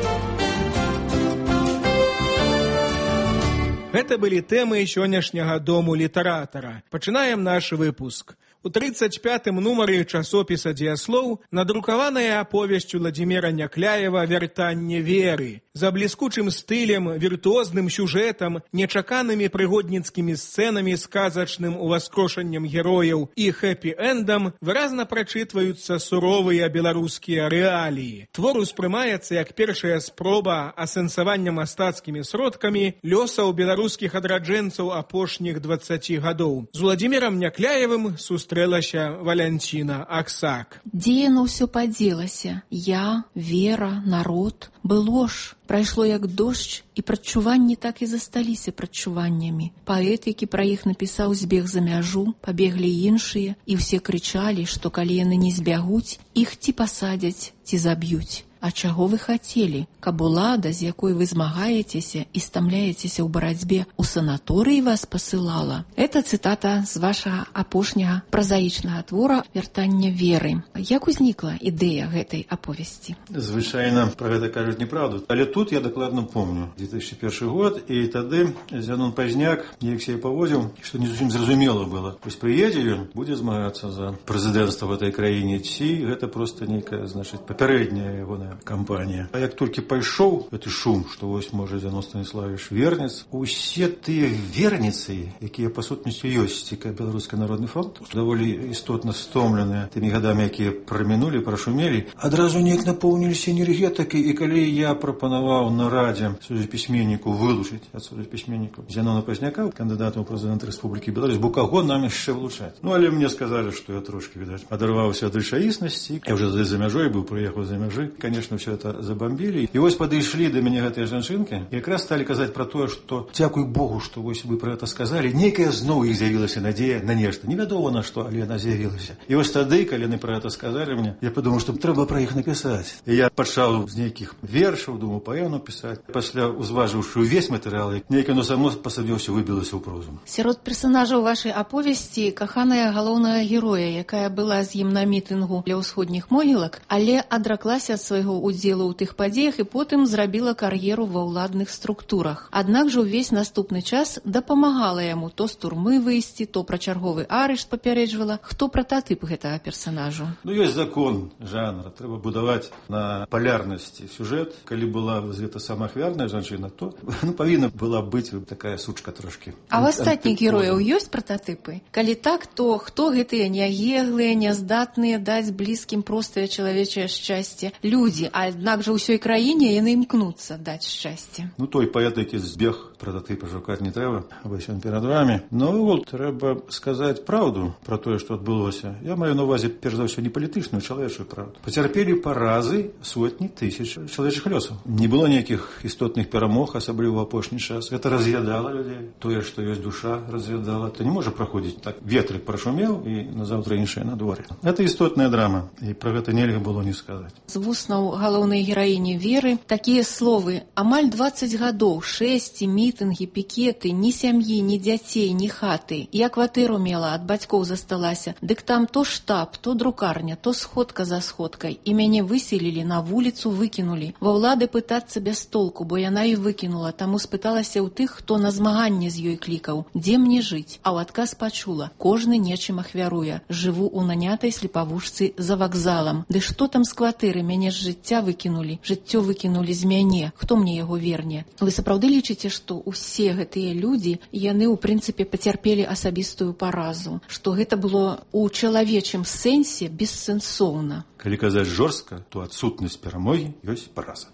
Гэта былі тэмы сённяшняга дому літаратара. Пачынаем наш выпуск. У тридцать пятым нумары часопіса «Дзеяслоў» надрукаваная аповесць Уладзіміра Някляева «Вяртанне веры». За бліскучым стылем, віртуозным сюжэтам, нечаканымі прыгодніцкімі сцэнамі, сказачным уваскрошаннем герояў і хэпі-эндам выразна прачытваюцца суровыя беларускія рэаліі. Твор успрымаецца як першая спроба асэнсавання мастацкімі сродкамі лёсаў беларускіх адраджэнцаў апошніх дваццаці гадоў. З Уладзімірам Някляевым сустрэлася Валянціна Аксак. Дзе яно ўсё падзелася? Я, вера, народ. Было ж, прайшло як дождж, і прадчуванні так і засталіся прадчуваннямі. Паэт, які пра іх напісаў, збег за мяжу, пабеглі іншыя, і ўсе крычалі, што калі яны не збягуць, іх ці пасадзяць, ці заб'юць. А чаго вы хацелі? Каб улада, з якой вы змагаецеся і стамляецеся ў барацьбе, у санаторыі вас пасылала? Это цытата з вашага апошняга празаічнага твора «Вяртанне веры». Як узнікла ідэя гэтай аповесці? Звычайна пра гэта кажуць неправду. Але тут я дакладна помню. две тысячи первый год, і тады Зянон Пазняк неяк сябе паводзіў, што не зусім зразумела было. Вось прыедзе ён, будзе змагацца за прэзідэнцтва ў гэтай краіне, ці гэта проста нейкая, значыць, папярэдняя ягоная кампанія. А як толькі пайшоў гэты шум, што вось можа Зянон Станіславович вернец, усе тыя верніцы, якія па сутнасці ёсць, цікавы Беларускі народны фронт, даволі істотна стомленыя тымі гадамі, якія прамінулі, прашумелі, адразу неяк напоўніліся энергетыкай. І калі я прапанаваў на радзе судзепісьменніку вылучыць ад судзепісьменніку Зянона Пазняка, кандыдата ў прэзідэнта Рэспублікі Беларусь, бо каго нам яшчэ вылучаць? Ну, але мне сказалі, што я трошки, відаць, адарваўся ад рэчаіснасці. Я ўжо за мяжой быў, прыехаў за мяжы. Конечно, все это забомбили. И вот подошли до меня гэтыя жанчынкі и как раз стали казаць про то, что дзякуй Богу, что вось вы про это сказали. Некая зноў іх з'явілася надзея на нешта. Невядома на что, але она з'явілася. И вот тады, калі яны про это сказали мне, я подумал, что трэба про іх написать. И я пачаў з нейкіх вершаў, думаю, паэну писать. Пасля узважыўшы увесь матэрыял, нейкае оно само па сабе ўсё выбілася ў прозу. Сярод персонажаў вашай аповесці каханая галоўнага героя, якая была з ім на мітынгу ля ўсходніх могілак, але адраклася ад свайго удзелу ў тых падзеях і потым зрабіла кар'еру ва ўладных структурах. Аднак жа ўвесь наступны час дапамагала яму то з турмы выйсці, то пра чарговы арышт папярэджвала. Хто прататып гэтага персанажу? Ну, ёсць закон жанра. Трэба будаваць на полярнасці сюжэт. Калі была гэта сама ахвярная жанчына, то ну, павінна была быць такая сучка трошки. А ў астатніх герояў ёсць прататыпы? Калі так, то хто гэтыя няеглыя, няздатныя даць блізкім простае чалавечае шчасце людзі, аднак жа ўсёй краіне яны імкнуцца даць шчасце. Ну, той паэт, які збег, прататыпа шукаць не трэба, вось ён перад вами. Ну, вот, трэба сказаць праўду пра тое, што адбылося. Я маю на увазе, перш за ўсё, не палітычную, чалавечую праўду. Пацярпелі паразы сотні тысяч чалавечых лёсаў. Не было ніякіх істотных перамог, асабліва ў апошні час. Гэта раз'ядала людзей. Тое, што ёсць душа, раз'ядала. То не можа праходзіць так. Ветрык прашумеў, і назаўтра іншае на дворе. Гэта істотная драма, і пра гэта нельга было не сказаць. З вуснаў галоўнай гераіні Веры такія словы: амаль дваццаць гадоў, шэсці, мітынгі, пікеты, ні сям'і, ні дзяцей, ні хаты. Я кватэру мела, ад бацькоў засталася. Дык там то штаб, то друкарня, то сходка за сходкай. І мяне выселілі, на вуліцу выкінулі. Ва ўлады пытацца без толку, бо яна і выкінула. Таму спыталася ў тых, хто на змаганне з ёй клікаў. Дзе мне жыць? А ў адказ пачула: кожны нечым ахвяруе. Жыву ў нанятай слепавушцы за вакзалам. Ды што там з кватэры? Мяне з жыцця выкінулі. Жыццё выкінулі з мяне. Хто мне яго верне? Вы сапраўды лічыце, што ўсе гэтыя людзі, яны ў прынцыпе пацярпелі асабістую паразу, што гэта было ў чалавечым сэнсе бессэнсоўна? Калі казаць жорстка, то адсутнасць перамогі ёсць параза.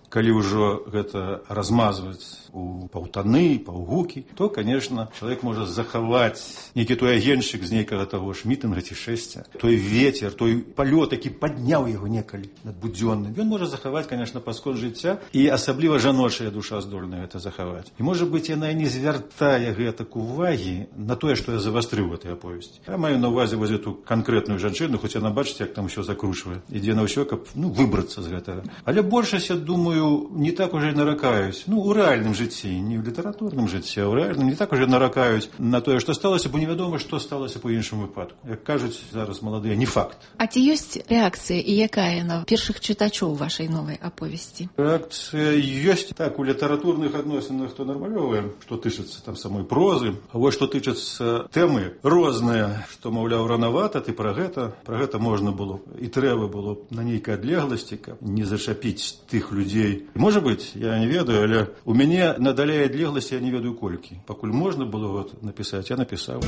Калі ўжо гэта размазваць у паўтаны, паўгукі, то, конечно, чалавек можа захаваць нейкі той агеншчык з нейкага таго ж мітынга ці шэсця, той ветер, той палёт, які падняў яго некалі над будзённым. Ён можа захаваць, конечно, паскон жыцця, і асабліва жаночая душа здольная гэта захаваць. І, можа быць, яна і не звяртае гэтак увагі на тое, што я завастрыў гэтай аповесці. Я маю на ўвазе вось эту канкрэтную жанчыну, хоць яна, бачыце, як там усё закручвае. Ідзе на ўсё, каб, ну, выбрацца з гэтага. Але большасць, я думаю, не так уже наракаюць. Ну, у рэальным жыцці, не ў літаратурным жыцці, а ў рэальным не так уже наракаюць на тое, што сталася, бо невядома, што сталася по іншым выпадку. Як кажуць зараз маладыя, не факт. А ці ёсць рэакцыя і якая на першых чытачоў вашай новай аповесці? Рэакцыя ёсць. Так, у літаратурных адносінах то нармалёвая, што тычыцца там самой прозы, а вось што тычыцца тэмы розныя, што, маўляў, ранавата, ты пра гэта, пра гэта можна было і трэба было на нейкай адлегласці, каб не зачапіць тых людзей. Можа быць, я не ведаю, але у мяне надалей адлегласці я не ведаю колькі. Пакуль можна было вот напісаць, я напісаў.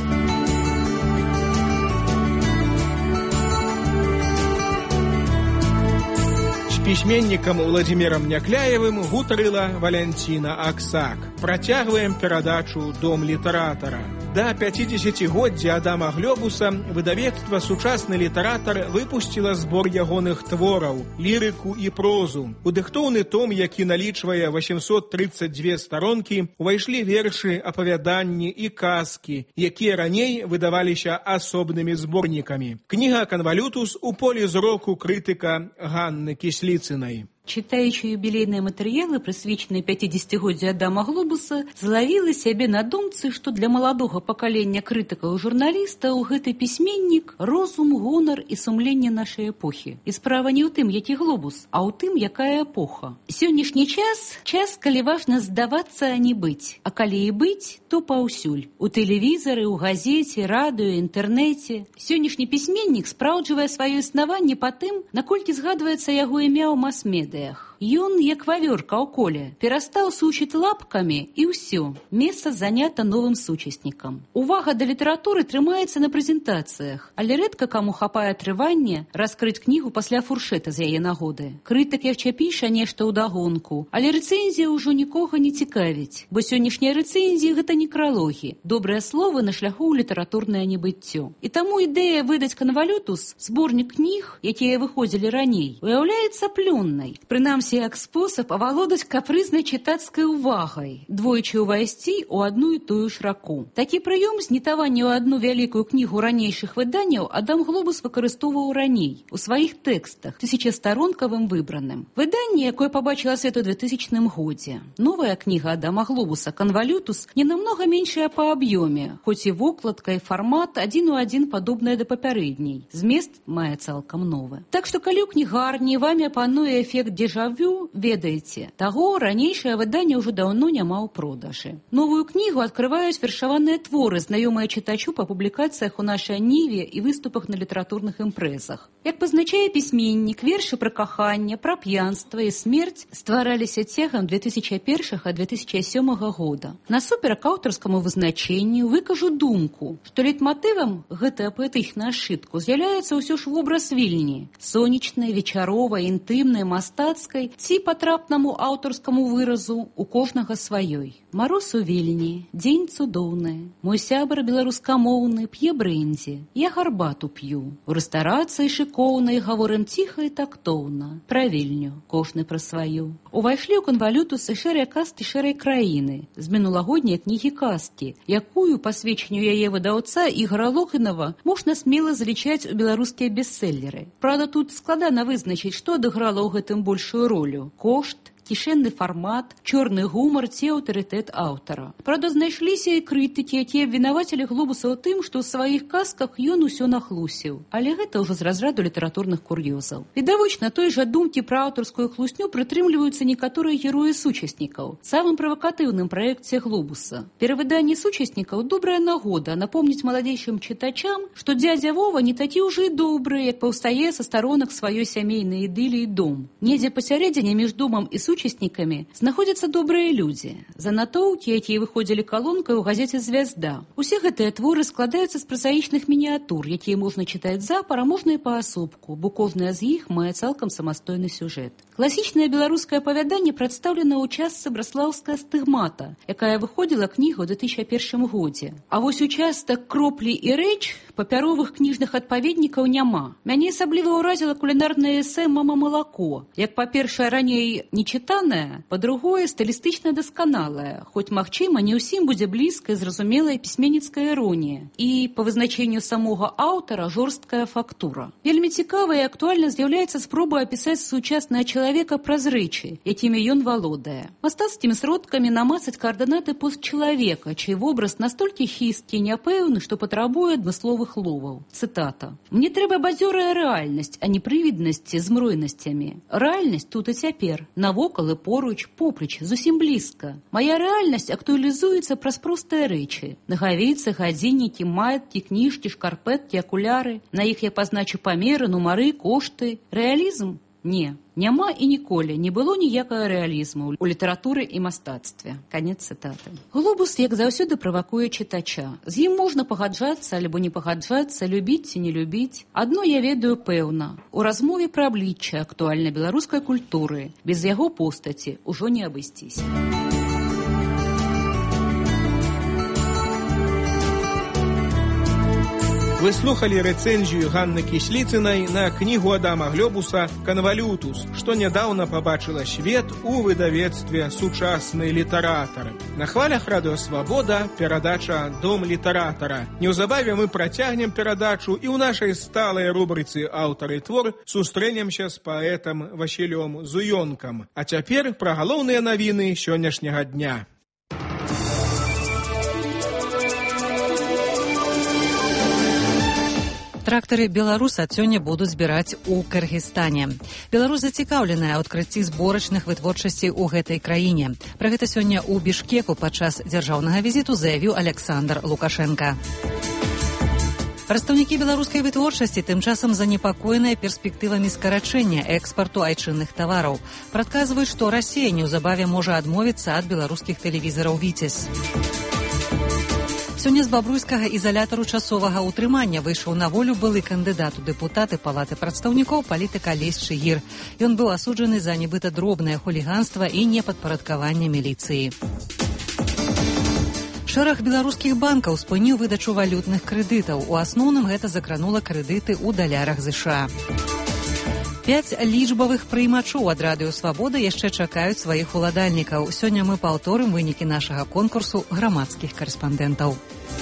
З пісьменнікам Уладзімірам Някляевым гутарыла Валянціна Аксак. Працягваем перадачу «Дом літаратара». Да пяцідзесяцігоддзя Адама Глёбуса выдавецтва «Сучасны літаратар» выпусціла збор ягоных твораў, лірыку і прозу. У дыхтоўны том, які налічвае восемьсот тридцать две старонкі, увайшлі вершы, апавяданні і казкі, якія раней выдаваліся асобнымі зборнікамі. Кніга «Канвалютус» у полі зроку крытыка Ганны Кісліцынай. Читаючи юбілейныя матэрыялы, прысвечаныя пяцідзесяцігоддзю Адама Глобуса, злавіла сябе на думцы, што для маладога пакалення крытыкаў і журналістаў гэты пісьменнік розум, гонар і сумленне нашай эпохі. І справа не ў тым, які Глобус, а ў тым, якая эпоха. Сённяшні час – час, калі важна здавацца, а не быць. А калі і быць, то паўсюль. У тэлевізары, у газеце, радыё, інтэрнэце. Сённяшні пісьменнік спраўджвае сваё існаванне па тым, наколькі згадваецца яго імя ў мас-медыа. Ён, як вавёрка ў коле, перастаў сучыць лапкамі і ўсё. Месца занята новым сучаснікам. Увага да літаратуры трымаецца на прэзентацыях, але рэдка каму хапае трывання раскрыць кнігу пасля фуршэта з яе нагоды. Крытык яшчэ піша нешта ўдагонку, але рэцэнзія ўжо нікога не цікавіць, бо сённяшнія рэцэнзіі гэта некралогі, добрыя словы на шляху ў літаратурнае небыццё. І таму ідэя выдаць «Канвалютус», зборнік кніг, якія выходзілі раней, уяўляецца плённай. Прынамсі, як спосаб авалодаць капрызнай чытацкай увагай, двойчы ўвайсці ў адну і тую ж раку. Такі прыём знітавання ў адну вялікую кнігу ранейшых выданняў Адам Глобус выкарыстоўваў раней у сваіх тэкстах, тысячастаронкавым выбраным. Выданне, якое пабачыла свет у двухтысячным годзе. Новая кніга Адама Глобуса «Канвалютус» не намнога меншая па аб'ёме, хоць і вокладка і фармат адзін у адзін падобная да папярэдняй. Змест мае цалкам новы. Так што калі ў кнігарні вамі пануе эфект дзежавю, ведаеце, таго ранейшае выданне ўжо даўно няма ў продажы. Новую кнігу адкрываюць вершаваныя творы, знаёмыя чытачу па публікацыях у нашай ніве і выступах на літаратурных імпрэзах. Як пазначае пісьменнік, вершы пра каханне, пра п'янства і смерць ствараліся цягам две тысячи першага - две тысячи сёмага года. Насуперак аўтарскаму вызначэнню выкажу думку, што лейтматывам гэтага паэтычнага сшытку з'яўляецца ўсё ж вобраз Вільні, сонечнай, вечаровай, інтымнай, мастацкай ці патрапнаму аўтарскаму выразу у кожнага сваёй. Мароз у Вільні, дзень цудоўны, мой сябар беларускамоўны п'е брэндзі, я гарбату п'ю. У рэстарацыі шыкоўнай гаворым ціха і тактоўна, пра Вільню, кожны пра сваю. Увайшлі ў «Канвалютус» і шэрыя казкі шэрай краіны з мінулагодняй кнігі казкі, якую, па сведчанню яе выдаўца Ігора Лохінава, можна смела залічаць у беларускія бестселлеры. Праўда, тут складана вызначыць, што адыграла ў гэтым большую ролю – кошт, кішэнны фармат, чорны гумар ці аўтарытэт аўтара. Правда, знайшліся і крытыкі, якія абвінавацілі Глобуса ў тым, што ў сваіх казках ён усё нахлусіў. Але гэта ўжо з разраду літаратурных кур'ёзаў. Відавочна, той жа думкі пра аўтарскую хлусню прытрымліваюцца некаторыя героі сучаснікаў. Самым правакатыўным праекце Глобуса. Перавыданне сучаснікаў добрая нагода напомніць маладзейшым чытачам, што дзядзя Вова не такі ўжо і добры, як паўстае са старонак сваёй сямейнай ідыліі дом. Недзе пасярэдзіне між домам і сучаснікам сучаснікамі знаходзяцца добрыя людзі, занатоўкі, якія выходзілі калонкай у газеце «Звязда». Усе гэтыя творы складаюцца з празаічных мініятур, якія можна чытаць запар, а можна і паасобку, бо кожная з іх мае цалкам самастойны сюжэт. Класічнае беларускае апавяданне прадстаўлена ў частцы «Браслаўская стыгмата», якая выходзіла кнігу ў две тысячы першым годзе. А вось участак «Кроплі і рэч» папяровых кніжных адпаведнікаў няма. Мяне асабліва ўразіла кулінарнае эсэ «Мама малако». Як, па-першае, раней нечытанае, па-другое, стылістычна дасканалае, хоць, магчыма, не ўсім будзе блізкая зразумелая пісьменніцкая іронія і, па вызначэнню самога аўтара, жорсткая фактура. Вельмі цікава і актуальна з'яўляецца спроба апісаць сучаснае чалавека праз рэчы, якімі ён валодае. Мастацкімі сродкамі намацаць каардынаты постчалавека, чый вобраз настолькі хісткі і няпэўны, што патрабуе адмысловых ловаў. Цытата. «Мне трэба бадзёрая рэальнасць, а не прывіднасці з мройнасцямі. Рэальнасць тут і цяпер, навокал і поруч, поплеч, зусім блізка. Мая рэальнасць актуалізуецца праз простыя рэчы. Нагавіцы, гадзіннікі, маяткі, кніжкі, шкарпэткі, акуляры. На іх я пазначу памеры, нумары, кошты. Рэалізм? Не. Няма і ніколі не было ніякага рэалізму ў літаратуры і мастацтве». Канец цытаты. Глобус, як заўсёды, правакуе чытача. З ім можна пагаджацца альбо не пагаджацца, любіць ці не любіць. Адно я ведаю пэўна. У размове пра аблічча актуальнай беларускай культуры без яго постаці ўжо не абысціся. Вы слухали рэцэнзію Ганны Кісліцынай на кнігу Адама Глобуса «Канвалютус», што нядаўна пабачыла свет у выдавецтве «Сучасныя літаратары». На хвалях Радыё Свабода перадача «Дом літаратара». Неўзабаве мы працягнем перадачу і ў нашай сталай рубрыцы «Аўтар і твор» сустрэнемся з паэтам Васілём Зуёнкам. А цяпер пра галоўныя навіны сённяшняга дня. Трактары «Беларусь» ад сёння будуць збіраць у Кыргызстане. Беларусь зацікаўленая ў адкрыцці зборачных вытворчасцей у гэтай краіне. Пра гэта сёння ў Бішкеку падчас дзяржаўнага візіту заявіў Александр Лукашенко. Прадстаўнікі беларускай вытворчасці тым часам занепакоеныя перспектывамі скарачэння экспарту айчынных тавараў. Прадказваюць, што Расія неўзабаве можа адмовіцца ад беларускіх тэлевізараў «Віцязь». Сёння з бабруйскага ізалятару часовага ўтрымання выйшаў на волю былы кандыдат у дэпутаты Палаты прадстаўнікоў палітык Алесь Чыгір. Ён быў асуджаны за нібыта дробнае хуліганства і непадпарадкаванне міліцыі. Шэраг беларускіх банкаў спыніў выдачу валютных крэдытаў. У асноўным гэта закранула крэдыты ў далярах ЗША. Пяць лічбавых прыймачоў ад Радыё Свабода яшчэ чакаюць сваіх уладальнікаў. Сёння мы паўторым вынікі нашага конкурсу грамадскіх карэспандэнтаў.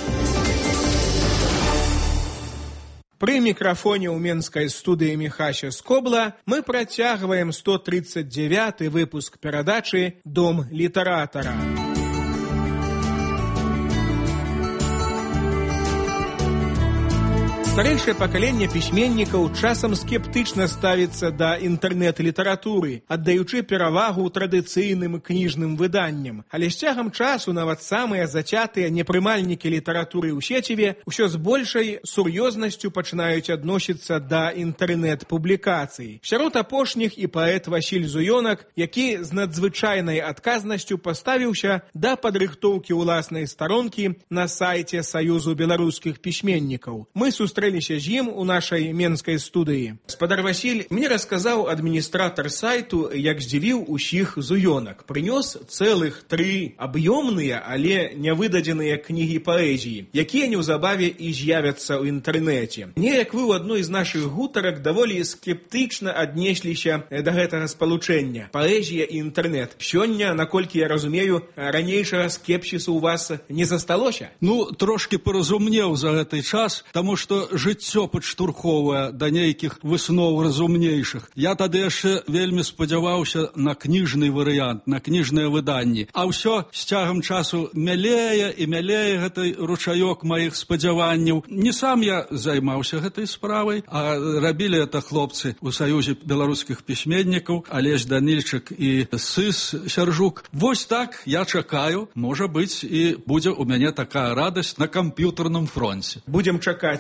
Пры мікрафоне ў менскай студыі Міхася Скобла мы працягваем сто тридцать девяты выпуск перадачы «Дом літаратара». Старэйшае пакаленне пісьменнікаў часам скептычна ставіцца да інтэрнэт-літаратуры, аддаючы перавагу традыцыйным кніжным выданням. Але з цягам часу нават самыя зацятыя непрымальнікі літаратуры ў сеціве ўсё з большай сур'ёзнасцю пачынаюць адносіцца да інтэрнэт-публікацый. Сярод апошніх і паэт Васіль Зуёнак, які з надзвычайнай адказнасцю паставіўся да падрыхтоўкі ўласнай старонкі на сайце Саюзу беларускіх пісьменнікаў. Мы сустрэліся з ім у нашай менскай студыі. Спадар Васіль, мне расказаў адміністратар сайту, як здзівіў усіх Зуёнак. Прынёс цэлых тры аб'ёмныя, але нявыдадзеныя кнігі паэзіі, якія неўзабаве і з'явяцца ў інтэрнэце. Неяк вы ў адной з нашых гутарак даволі скептычна аднесліся да гэтага спалучэння. Паэзія і інтэрнэт. Сёння, наколькі я разумею, ранейшага скепсісу ў вас не засталося? Ну, трошки паразумнеў за гэты час, таму што жыццё падштурхоўвае да нейкіх высноў разумнейшых. Я тады яшчэ вельмі спадзяваўся на кніжны варыянт, на кніжныя выданні. А ўсё з цягам часу мялее і мялее гэты ручаёк маіх спадзяванняў. Не сам я займаўся гэтай справай, а рабілі это хлопцы ў Саюзе беларускіх пісьменнікаў, Алесь Данільчык і Сыс Сяржук. Вось так я чакаю, можа быць, і будзе ў мяне такая радасць на камп'ютарным фронце. Будзем чакаць і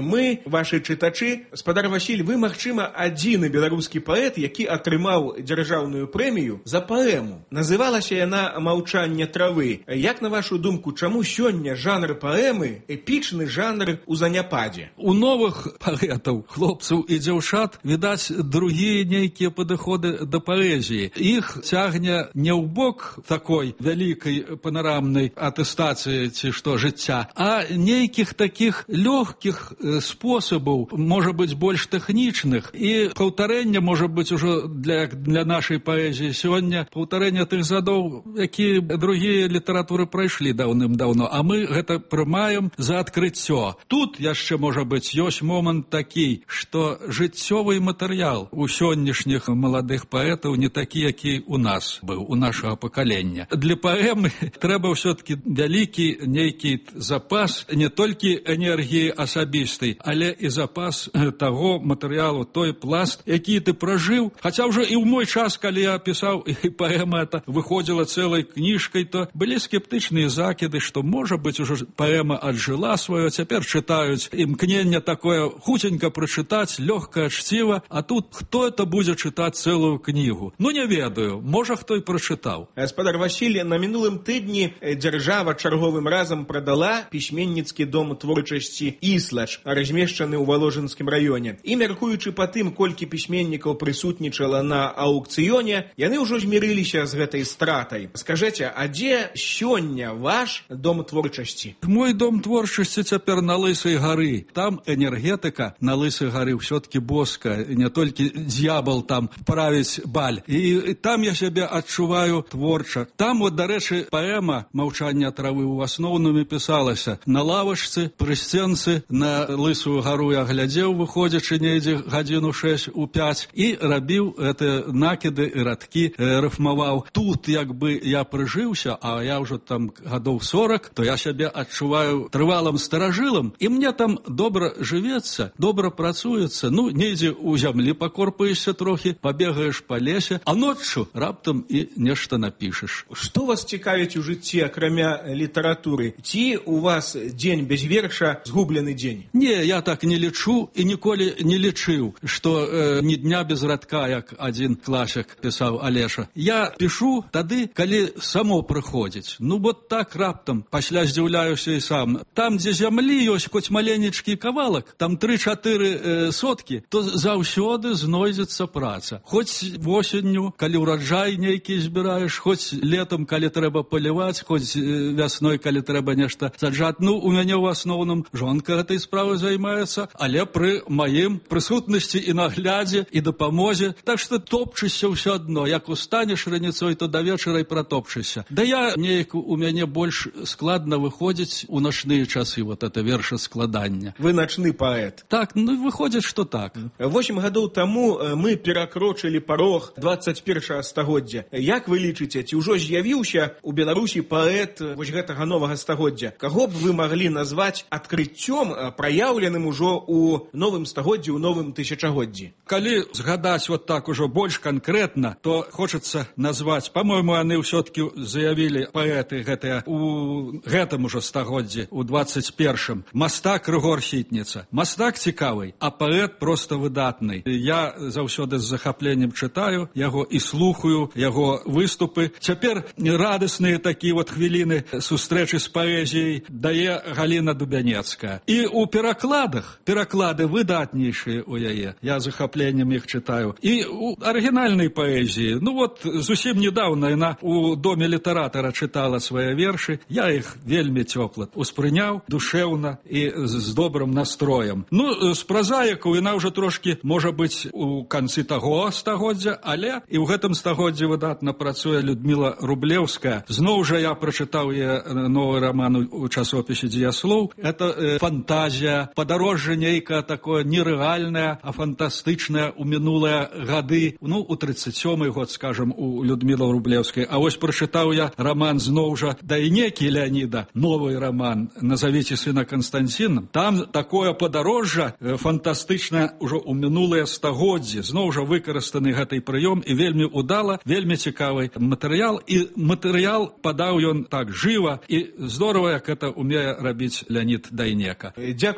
мы, ваши чытачы. Спадар Васіль, вы, магчыма, адзіны беларускі паэт, які атрымаў дзяржаўную прэмію за паэму. Называлася яна «Маўчанне травы». Як, на вашу думку, чаму сёння жанр паэмы эпічны жанр у заняпадзе? У новых паэтаў, хлопцаў і дзяўчат, відаць, другія нейкія падыходы да паэзіі. Іх цягне не ў бок такой вялікай панарамнай атэстацыі ці што жыцця, а нейкіх такіх лёгкіх спосабаў, можа быць, больш тэхнічных, і паўтарэнне можа быць ужо для, для нашай паэзіі сёння паўтарэнне тых задоў, якія другія літаратуры прайшлі даўным-даўно, а мы гэта прымаем за адкрыццё. Тут яшчэ, можа быць, ёсць момант такі, што жыццёвы матэрыял у сённяшніх маладых паэтаў не такі, які у нас быў, у нашага пакалення. Для паэмы трэба ўсё-таки вялікі нейкі запас не толькі энергіі асабістай, але і запас таго матэрыялу, той пласт, які ты пражыў. Хаця ўжо і ў мой час, калі я пісаў, і паэма эта выходзіла цэлай кніжкай, то былі скептычныя закіды, што, можа быць, ужо паэма аджыла сваё, цяпер чытаюць, імкненне такое хуценька прачытаць, лёгкае чціва, а тут хто это будзе чытаць цэлую кнігу? Ну, не ведаю, можа, хто і прачытаў. Спадар Васіль, на мінулым тыдні дзяржава чарговым разам прадала пісьменніцкі дом творчасці «Іслач», размешчаны ў Валожынскім раёне. І, мяркуючы па тым, колькі пісьменнікаў прысутнічала на аўкцыёне, яны ўжо змірыліся з гэтай стратай. Скажэце, а дзе сёння ваш дом творчасці? Мой дом творчасці цяпер на Лысай гары. Там энергетыка на Лысай гары ўсё-таки боска, не толькі д'ябал там правіць баль. І там я сябе адчуваю творча. Там, вот, дарэчы, паэма «Маўчанне травы» у асноўным пісалася на лавачцы, пры сценцы, на Лысую гару я глядзеў, выходзячы недзе гадзіну шэсць у пяць, і рабіў гэтыя накіды і радкі, э, рыфмаваў. Тут, як бы, я прыжыўся, а я ўжо там гадоў сорак, то я сябе адчуваю трывалым старажылам, і мне там добра жывецца, добра працуецца. Ну, недзе ў зямлі пакорпаешся трохі, пабегаеш па лесе, а ноччу раптам і нешта напішаш. Што вас цікавіць у жыцці, акрамя літаратуры? Ці у вас дзень без верша згублены дзень? Не, я так не лічу і ніколі не лічыў, што э, ні дня без радка, як адзін класік пісаў Алеша. Я пішу тады, калі само прыходзіць. Ну, вот так раптам, пасля здзіўляюся і сам. Там, дзе зямлі ёсць хоць маленечкі кавалак, там тры-чатыры э, соткі, то заўсёды знойдзецца праца. Хоць восенню, калі ўраджай нейкі збіраеш, хоць летом, калі трэба паліваць, хоць э, вясной, калі трэба нешта саджаць. Ну, у мяне ў асноўным жонка гэтай справай займаецца, але пры маім прысутнасці і наглядзе, і дапамозе. Так што топчышся ўсё адно. Як устанеш раніцой, то да вечара і пратопчышся. Да я неяк у мяне больш складна выходзіць у начныя часы, вот это верша складання. Вы начны паэт. Так, ну выходзіць, што так. Восем гадоў таму мы перакрочылі парог дваццаць першага стагоддзя. Як вы лічыце, ці ўжо з'явіўся у Беларусі паэт вось гэтага новага стагоддзя? Каго б вы маглі назваць адкрыццём, праяўленым ужо у новым стагоддзі, у новым тысячагоддзі? Калі згадаць вот так ужо больш канкрэтна, то хочацца назваць, по-мойму, яны ўсё-таки заявілі паэты гэтыя у гэтым ужо стагоддзі, у дваццаць першым. Мастак Рыгор Сітніца. Мастак цікавый, а паэт проста выдатны. Я заўсёды з захапленнем чытаю яго і слухаю яго выступы. Цяпер радасныя такія вот хвіліны сустрэчы з паэзіяй дае Галіна Дубянецкая. І у перакладах, пераклады выдатнейшыя у яе. Я захапленнем іх чытаю. І у арыгінальнай паэзіі, ну вот зусім недавно яна у доме літаратара чытала свае вершы. Я іх вельмі цёпла успрыняў, душэўна і з добрым настроем. Ну, з празаікаў яна ўжо трошкі, можа быць, у канцы таго стагоддзя, але і ў гэтым стагоддзі выдатна працуе Людміла Рублеўская. Зноў жа я прачытаў яе новы раман у часопісе «Дзеяслоў». Это э, фантазія, падарожжа нейкае такое нерэальнае, а фантастычнае у мінулыя гады. Ну, у тридцать сёмы год, скажем, у Людмілы Рублеўскай. А вось прачытаў я раман зноў жа Дайнекі Леаніда, новый раман «Назовите сына Константином». Там такое падарожжа э, фантастычнае ўжо ў мінулыя стагоддзі. Зноў жа выкарыстаны гэтай прыём і вельмі удала, вельмі цікавы матэрыял. І матэрыял падаў ён так жыва і здорава, як это умее рабіць Леонид Дайнека. Дякую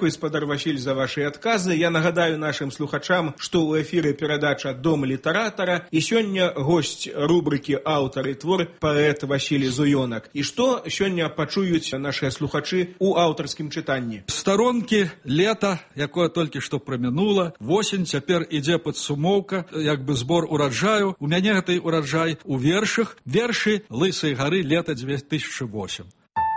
гаспадар Васіль, за ваши адказы. Я нагадаю нашим слухачам, што ў эфіры перадача «Дом літаратара» і сёння госць рубрыкі «Аўтар і твор» паэт Васіль Зуёнак. І што сёння пачуюць нашыя слухачы ў аўтарскім чытанні? Старонкі лета, якое толькі што прамінула, восень, цяпер ідзе падсумоўка, як бы збор ураджаю. У мяне гэты ураджай у вершах, вершы Лысай гары лета две тысячи восемь.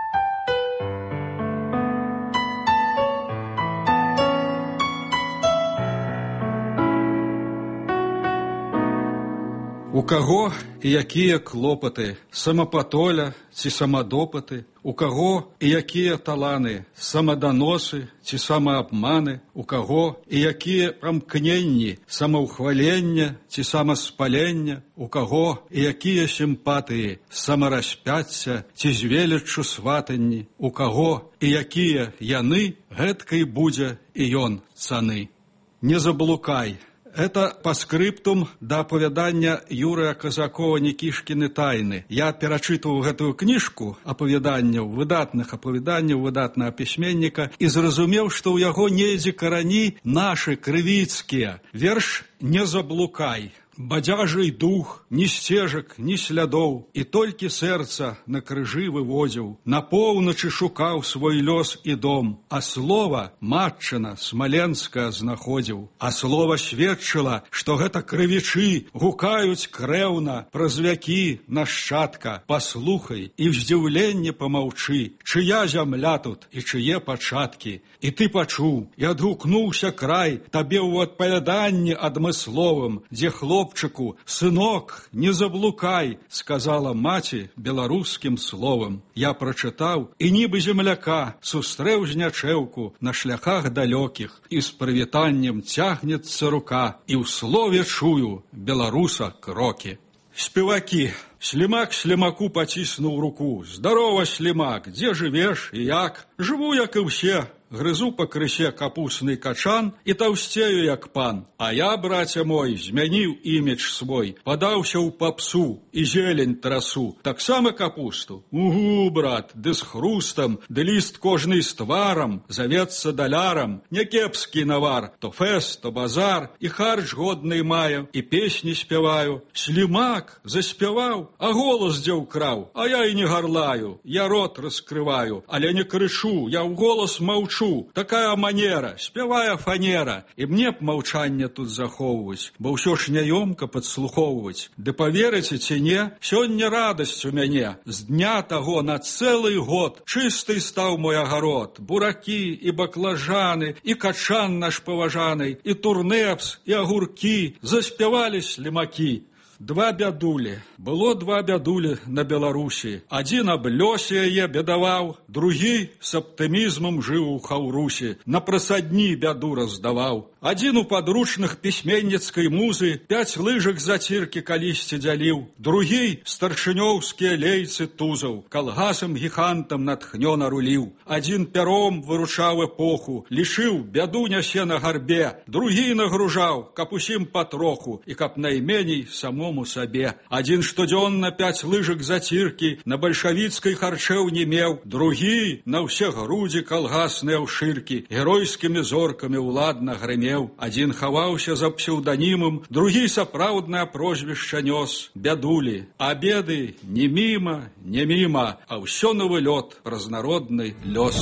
У каго і якія клопаты, самапатоля ці самадопаты, у каго і якія таланы, самаданосы ці самаабманы, у каго і якія прамкненні, самаўхвалення ці самаспалення, у каго і якія сімпатыі, самараспяцця ці з веліччу сватанні, у каго і якія яны, гэткай будзе і ён цаны. Не заблукай. Это по скриптум да апавядання Юрыя Казакова «Никішкіны тайны». Я перачытваў гэтую кніжку апавяданняў, выдатных апавяданняў, выдатнага пісьменніка і зразумеў, што ў яго недзе карані нашы крывіцкія. Верш «Не заблукай». Бадзяжий дух, ні сцежак, ні слядоў, і толькі сэрца на крыжы вывозіў, на поўначы шукаў свой лёс і дом, а слова матчына смаленская знаходзіў, а слова сведчыла, што гэта крывічы гукаюць крэўна праз вякі нашчадка. Паслухай і ў здзіўленне памаўчы, чыя зямля тут і чые пачаткі. І ты пачуў, і адгукнуўся край табе ў адпавяданні адмысловым, дзе хлопчыку, сынок, не заблукай, сказала маці беларускім словам. Я прачытаў, і нібы земляка сустрэў знячэўку на шляхах далёкіх, і з прывітаннем цягнецца рука, і ў слове чую беларуса крокі. Спевакі. Слімак слімаку паціснуў руку. Здарова, слімак, дзе жывеш і як? Жыву, як і ўсе. Грызу па крысе капусны качан і таўсцею, як пан. А я, браце мой, змяніў імідж свой, падаўся ў папсу і зелень трасу. Таксама капусту? Угу, брат, ды з хрустам, ды ліст кожны з тварам, завецца далярам. Някепскі навар, то фэст, то базар, і харч годны маю, і песні спяваю. Слімак заспяваў, а голас дзе ўкраў, а я і не гарлаю, я рот раскрываю, але не крычу, я ў голас маўчу. Такая манера, спявая фанера, і мне б маўчанне тут захоўваць, бо ўсё ж няёмка падслухоўваць. Ды паверыце ці не, сёння радасць у мяне. З дня таго на цэлы год чысты стаў мой агарод. Буракі і баклажаны, і качан наш паважаны, і турнепс, і агуркі, заспявалі слімакі. Два бядулі. Было два бядулі на Беларусі. Адзін аб лёсе яе бедаваў, другі з аптымізмам жыў у Хаўрусі, на прасадні бяду раздаваў. Адзін у падручных пісьменніцкай музы пяць лыжак заціркі калісьці дзяліў, другі старшынёўскія лейцы тузаў, калгасам гігантам натхнёна руліў. Адзін пяром выручаў эпоху, лічыў, бяду нясе на гарбе, другі нагружаў, каб усім патроху і каб найменей самому сабе. Адзін штодзённа пяць лыжак заціркі на бальшавіцкай харчэў не меў, другі на ўсе грудзі калгасныя ўшыркі геройскімі зоркамі ўладна грымеў. Адзін хаваўся за псеўданімам, другі сапраўднае прозвішча нёс, бядулі. А беды не міма, не міма, а ўсё новы лёд, разнародны лёс.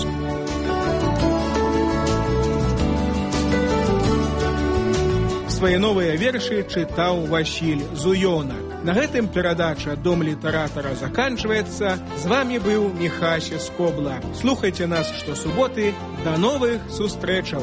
Свае новыя вершы чытаў Васіль Зуёнак. На гэтым перадача «Дом літаратара» заканчваецца. З вамі быў Міхася Скобла. Слухайце нас штосуботы. Да новых сустрэчаў!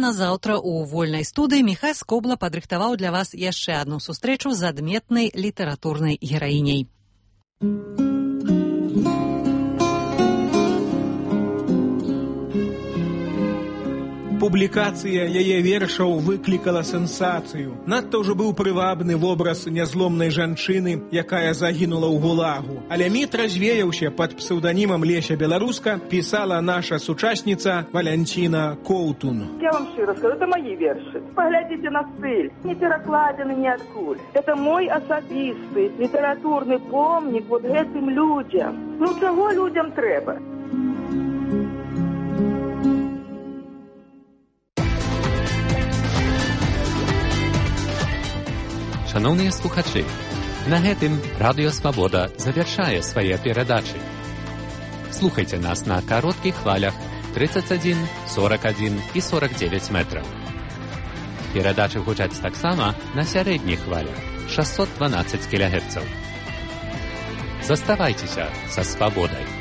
назаўтра у вольнай студыі Міхась Скобла падрыхтаваў для вас яшчэ адну сустрэчу з адметнай літаратурнай гераіняй. Публікацыя яе вершаў выклікала сенсацыю. Надта ўжо быў прывабны вобраз нязломнай жанчыны, якая загінула ў гулагу. Але міт развеяўся. Пад псеўданімам Леся Беларуска пісала наша сучасніца Валянціна Коўтун. Я вам шчыра скажу, это мои вершы. Поглядите на стыль, не перакладены ніадкуль. Это мой асабісты літаратурны помнік вот гэтым людзям. Ну чаго людзям трэба? Шановныя слухачы, на гэтым Радыё Свабода завяршае свае перадачы. Слухайце нас на кароткіх хвалях тридцать один, сорок один і сорок девять метраў. Перадачы гучаць таксама на сярэдніх хвалях шестьсот двенадцать кілогерцаў. Заставайцеся са Свабодай.